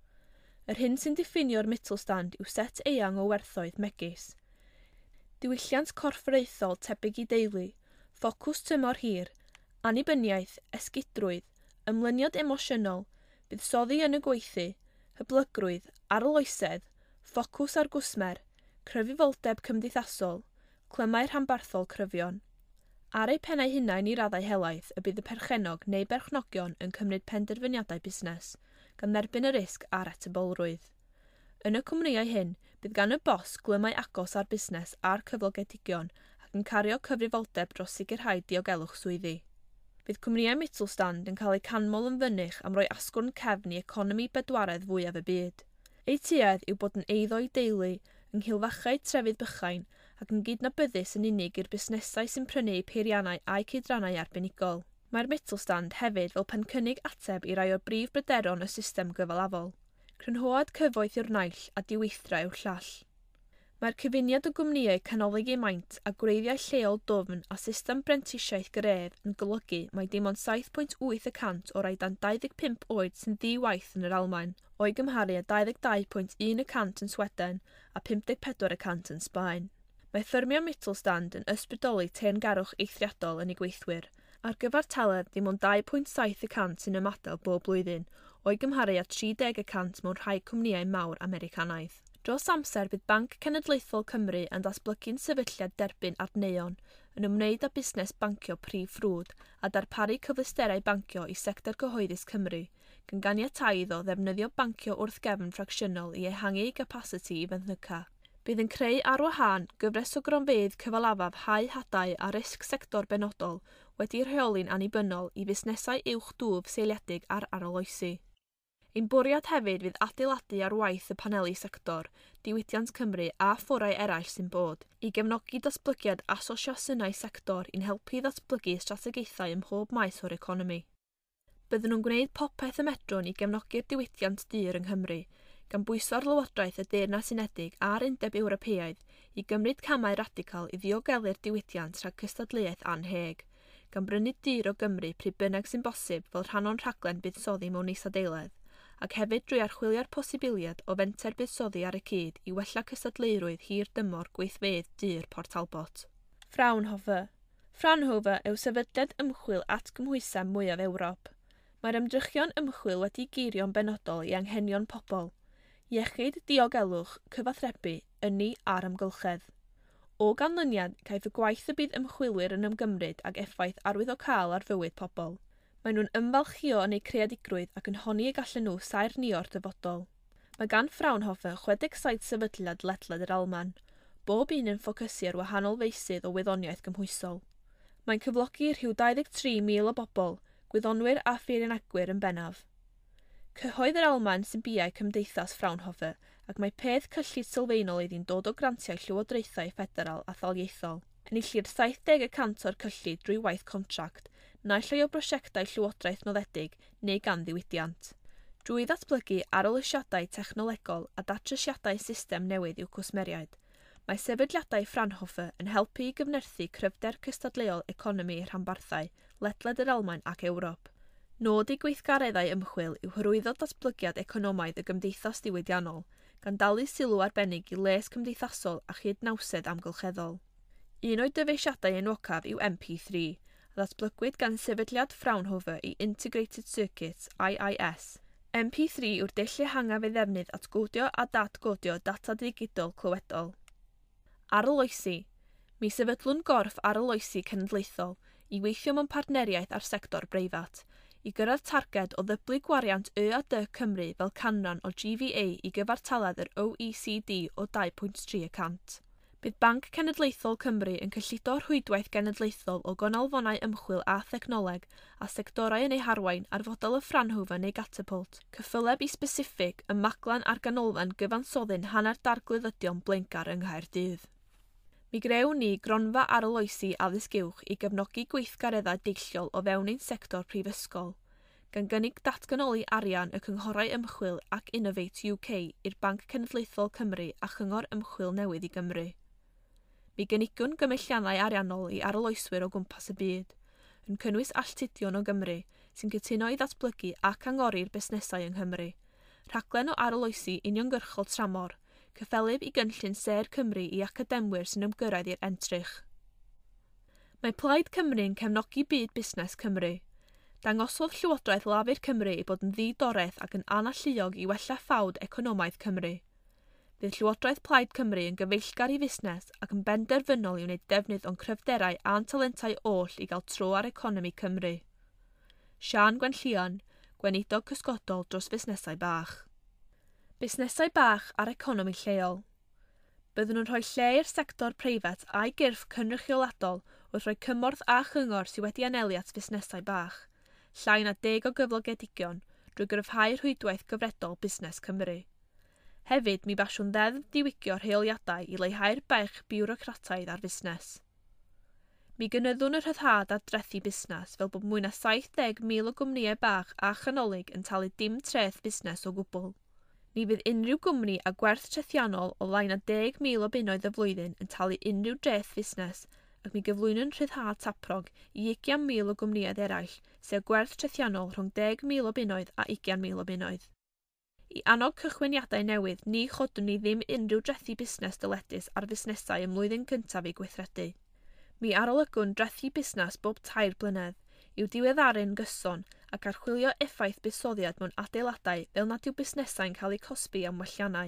Yr hyn sy'n diffinio'r Mittelstand yw set eang o werthoedd megis. Diwylliant corfforaethol tebyg i deulu, ffocws tymor hir, annibyniaeth, esgidrwydd, ymlyniad emosiynol, buddsoddi yn y gweithu, hyblygrwydd, arloesedd, ffocws ar gwsmer, cryfufoldeb cymdeithasol, clymau rhanbarthol cryfion. Ar eu pennau hunain i raddau helaeth y bydd y perchenog neu berchnogion yn cymryd penderfyniadau busnes, gan dderbyn y risg a'r etebolrwydd. Yn y cwmnïau hyn, bydd gan y bos glymau agos ar busnes a'r cyflogedigion ac yn cario cyfrifoldeb dros sicrhau diogelwch swyddi. Bydd cwmnïau Mittelstand yn cael eu canmol yn fynych am roi asgwrn cefn i economi bedwaredd fwyaf y byd. Ei tuedd yw bod yn eiddo i deulu, yng nghilfachau trefydd bychain ac yn gydnabyddus yn unig i'r busnesau sy'n prynu peiriannau a'u cydrannau arbenigol. Mae'r Mittelstand hefyd fel pencynnig ateb i rai o'r brif bryderon y system gyfalafol. Crynhoad cyfoeth yw'r naill a diweithra yw'r llall. Mae'r cyfuniad o gwmnïau canolig eu maint a gwreiddiau lleol dwfn a system brentisiaeth gref yn golygu mae dim ond saith pwynt wyth y cant o rai dan dau ddeg pump oed sy'n ddi-waith yn yr Almaen, o'i gymharu â dau ddeg dau pwynt un y cant yn Sweden a pump deg pedwar y cant yn Sbaen. Mae ffyrmiau Mittelstand yn ysbrydoli teyrngarwch eithriadol yn ei gweithwyr, ar gyfer taledd dim ond dau pwynt saith y cant sy'n ymadael bob blwyddyn, o'i gymharu â tri deg y cant mewn rhai cwmnïau mawr Americanaidd. Dros amser bydd Banc Cenedlaethol Cymru yn datblygu'n sefydliad derbyn adneuon yn ymwneud â busnes bancio prif ffrwd a darparu cyfleusterau bancio i sector cyhoeddus Cymru, gan ganiatáu iddo ddefnyddio bancio wrth gefn ffracsiynol i ehangu ei capasiti i fenthyca. Bydd yn creu ar wahân gyfres o gronfeydd cyfalafaf hau hadau a risg sector benodol wedi'i rheoli'n annibynnol i busnesau uwch dwf seiliedig ar arloesi. Ein bwriad hefyd fydd adeiladu ar waith y paneli sector, diwydiant Cymru a fforau eraill sy'n bod, i gefnogi datblygiad asosiasynnau sector i'n helpu ddatblygu strategaethau ym mhob maes o'r economi. Byddwn nhw'n gwneud popeth y medrwn i gefnogi'r diwydiant dyr yng Nghymru, gan bwyso'r Lywodraeth y Deyrnas Unedig a'r Undeb Ewropeaidd i gymryd camau radical i ddiogelu'r diwydiant rhag cystadleuaeth anheg, gan brynu dyr o Gymru pryd bynnag sy'n bosib fel rhan o'n rhaglen buddsoddi mewn is-adeiledd, ac hefyd drwy archwilio'r posibiliad o fenter buddsoddi ar y cyd i wella cystadleurwydd hir dymor gweithfeydd dyr Port Talbot. Fraunhofer. Fraunhofer yw sefydliad ymchwil at gymhwysau mwyaf Ewrop. Mae'r ymdrechion ymchwil wedi geirio'n benodol i anghenion pobl, iechyd, diogelwch, cyfathrebu, ynni a'r amgylchedd. O ganlyniad, caiff y gwaith y bydd ymchwilwyr yn ymgymryd ag effaith arwyddocaol ar fywyd pobl. Maen nhw'n ymfalchio yn eu creadigrwydd ac yn honni y gallen nhw sair nior dyfodol. Mae gan Fraunhofer chwedeg saith sefydliad ledled yr Alman, bob un yn ffocysu ar wahanol feysydd o wyddoniaeth gymhwysol. Mae'n cyflogi rhyw dau ddeg tri mil o bobl, gwyddonwyr a pheirianagwyr yn bennaf. Cyhoedd yr Alman sy'n biau cymdeithas Fraunhofer ac mae peth cyllid sylfaenol iddi'n dod o grantiau llywodraethau ffederal a thaliaethol. Enillir saith deg y cant o'r cyllid drwy waith contract, naill ai o brosiectau llywodraeth noddedig neu gan ddiwydiant. Drwy ddatblygu arolysiadau technolegol a datrysiadau system newydd i'w cwsmeriaid, mae sefydliadau Fraunhofer yn helpu i gyfnerthu cryfder cystadleuol economi rhanbarthau, ledled yr Almaen ac Ewrop. Nod i gweithgareddau ymchwil yw hyrwyddo datblygiad economaidd y gymdeithas diwydiannol, gan dalu sylw arbennig i les cymdeithasol a chydnawsedd amgylcheddol. Un o'i dyfeisiadau enwocaf yw M P three, a ddatblygwyd gan sefydliad Fraunhofer i Integrated Circuits I I S. M P three yw'r dull ehangaf ei ddefnydd atgodio a datgodio data digidol clywedol. Arloesi. Mi sefydlwn gorff arloesi cenedlaethol i weithio mewn partneriaeth ar sector breifat, i gyrraedd targed o ddyblu gwariant Y a D Cymru fel canran o G V A i gyfartaledd yr O E C D o dau pwynt tri y cant. Bydd Banc Cenedlaethol Cymru yn cyllido rhwydwaith genedlaethol o gonalfonau ymchwil a thechnoleg a sectorau yn ei harwain ar fodel y Fraunhofer neu Catapult, cyffyleb i speciffig y maglan a'r ganolfan gyfansoddyn hanner darglwyddion blaengar yng Nghaerdydd. Mi grewn ni gronfa arloesi addysg uwch i gefnogi gweithgareddau deilliol o fewn ein sector prifysgol, gan gynnig datganoli arian y Cynghorau Ymchwil ac Innovate U K i'r Banc Cenedlaethol Cymru a Chyngor Ymchwil Newydd i Gymru. Mi gynigwn gymylliannau ariannol i arloeswyr o gwmpas y byd, yn cynnwys alltudion o Gymru sy'n cytuno i ddatblygu ac angori'r busnesau yng Nghymru, rhaglen o arloesi uniongyrchol tramor, cyffelib i gynllun Ser Cymru i academwyr sy'n ymgyrraedd i'r entrych. Mae Plaid Cymru'n cefnogi byd busnes Cymru. Dangosodd Llywodraeth Lafur Cymru i bod yn ddidoreth ac yn analluog i wella ffawd economaidd Cymru. Bydd Llywodraeth Plaid Cymru yn gyfeillgar i fusnes ac yn benderfynol i wneud defnydd o'n cryfderau a'n talentau oll i gael tro ar economi Cymru. Siân Gwenllian, Gweinidog Cysgodol dros fusnesau bach. Busnesau bach ar economi lleol. Byddwn nhw'n rhoi lle i'r sector preifat a'i gyrff cynrychioladol wrth roi cymorth a chyngor sydd wedi anelu at fusnesau bach, llai na deg o gyflogedigion drwy gryfhau rhwydwaith gyfredol Busnes Cymru. Hefyd, mi basiwn ddeddf diwygio rheoliadau i leihau'r bech biwrocrataidd ar fusnes. Mi gynyddwn y rhyddhad ar drethu busnes fel bod mwy na saith deg mil o gwmnïau bach a chanolig yn talu dim treth busnes o gwbl. Ni fydd unrhyw gwmni a gwerth trethiannol o lai na deg mil o bunnoedd y flwyddyn yn talu unrhyw dreth fusnes, ac mi gyflwynwn rhyddhad taprog i ugian mil o gwmnïau eraill, sef gwerth trethiannol rhwng deg mil o bunnoedd a ugian mil o bunnoedd. I annog cychwyniadau newydd, ni chodwn ni ddim unrhyw drethu busnes dyledus ar fusnesau ym mlwyddyn cyntaf i gweithredu. Mi arolygwn drethu busnes bob tair blynedd, i'w diweddaru'n gyson ac archwilio effaith buddsoddiad mewn adeiladau fel nad yw busnesau'n cael eu cosbi am welliannau.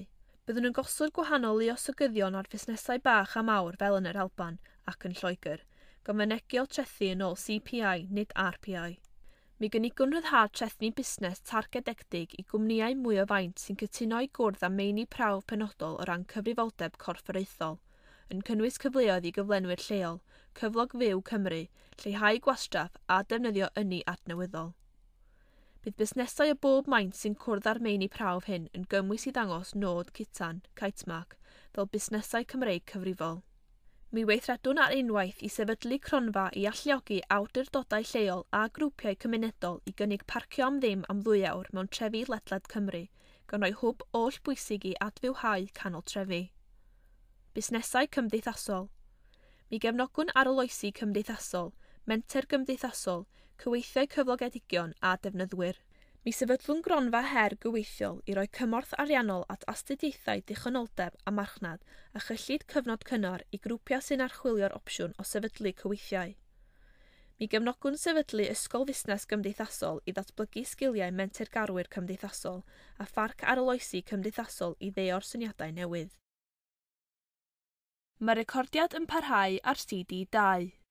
Byddwn yn gosod gwahanol luosogyddion ar fusnesau bach a mawr fel yn yr Alban ac yn Lloegr, gan fynegio trethu yn ôl C P I nid R P I. Mi gynigwn rhyddhad trethnu busnes targededig i gwmnïau mwy o faint sy'n cytuno i gwrdd am meini prawf penodol o ran cyfrifoldeb corfforaethol, yn cynnwys cyfleoedd i gyflenwyr lleol, cyflog fyw Cymru, lleihau gwastraff a defnyddio ynni adnewyddol. Bydd busnesau o bob maint sy'n cwrdd ar meini prawf hyn yn gymwys i ddangos nod cytan, caetmark, fel busnesau Cymreig cyfrifol. Mi weithredwn ar unwaith i sefydlu cronfa i alluogi awdurdodau lleol a grwpiau cymunedol i gynnig parcio am ddim am ddwy awr mewn trefi ledled Cymru, gan rhoi hwb oll bwysig i adfywhau canol trefi. Busnesau cymdeithasol. Mi gefnogwn aroloesi cymdeithasol, menter gymdeithasol, cyweithiau cyflogedigion a defnyddwyr. Mi sefydlwn gronfa her gyweithiol i roi cymorth ariannol at astudiaethau dychynoldeb a marchnad a chyllid cyfnod cynnar i grwpiau sy'n archwilio'r opsiwn o sefydlu cyweithiau. Mi gefnogwn sefydlu ysgol fusnes gymdeithasol i ddatblygu sgiliau mentergarwyr cymdeithasol a pharc aroloesi cymdeithasol i ddeo'r syniadau newydd. Mae recordiad yn parhau ar C D dau.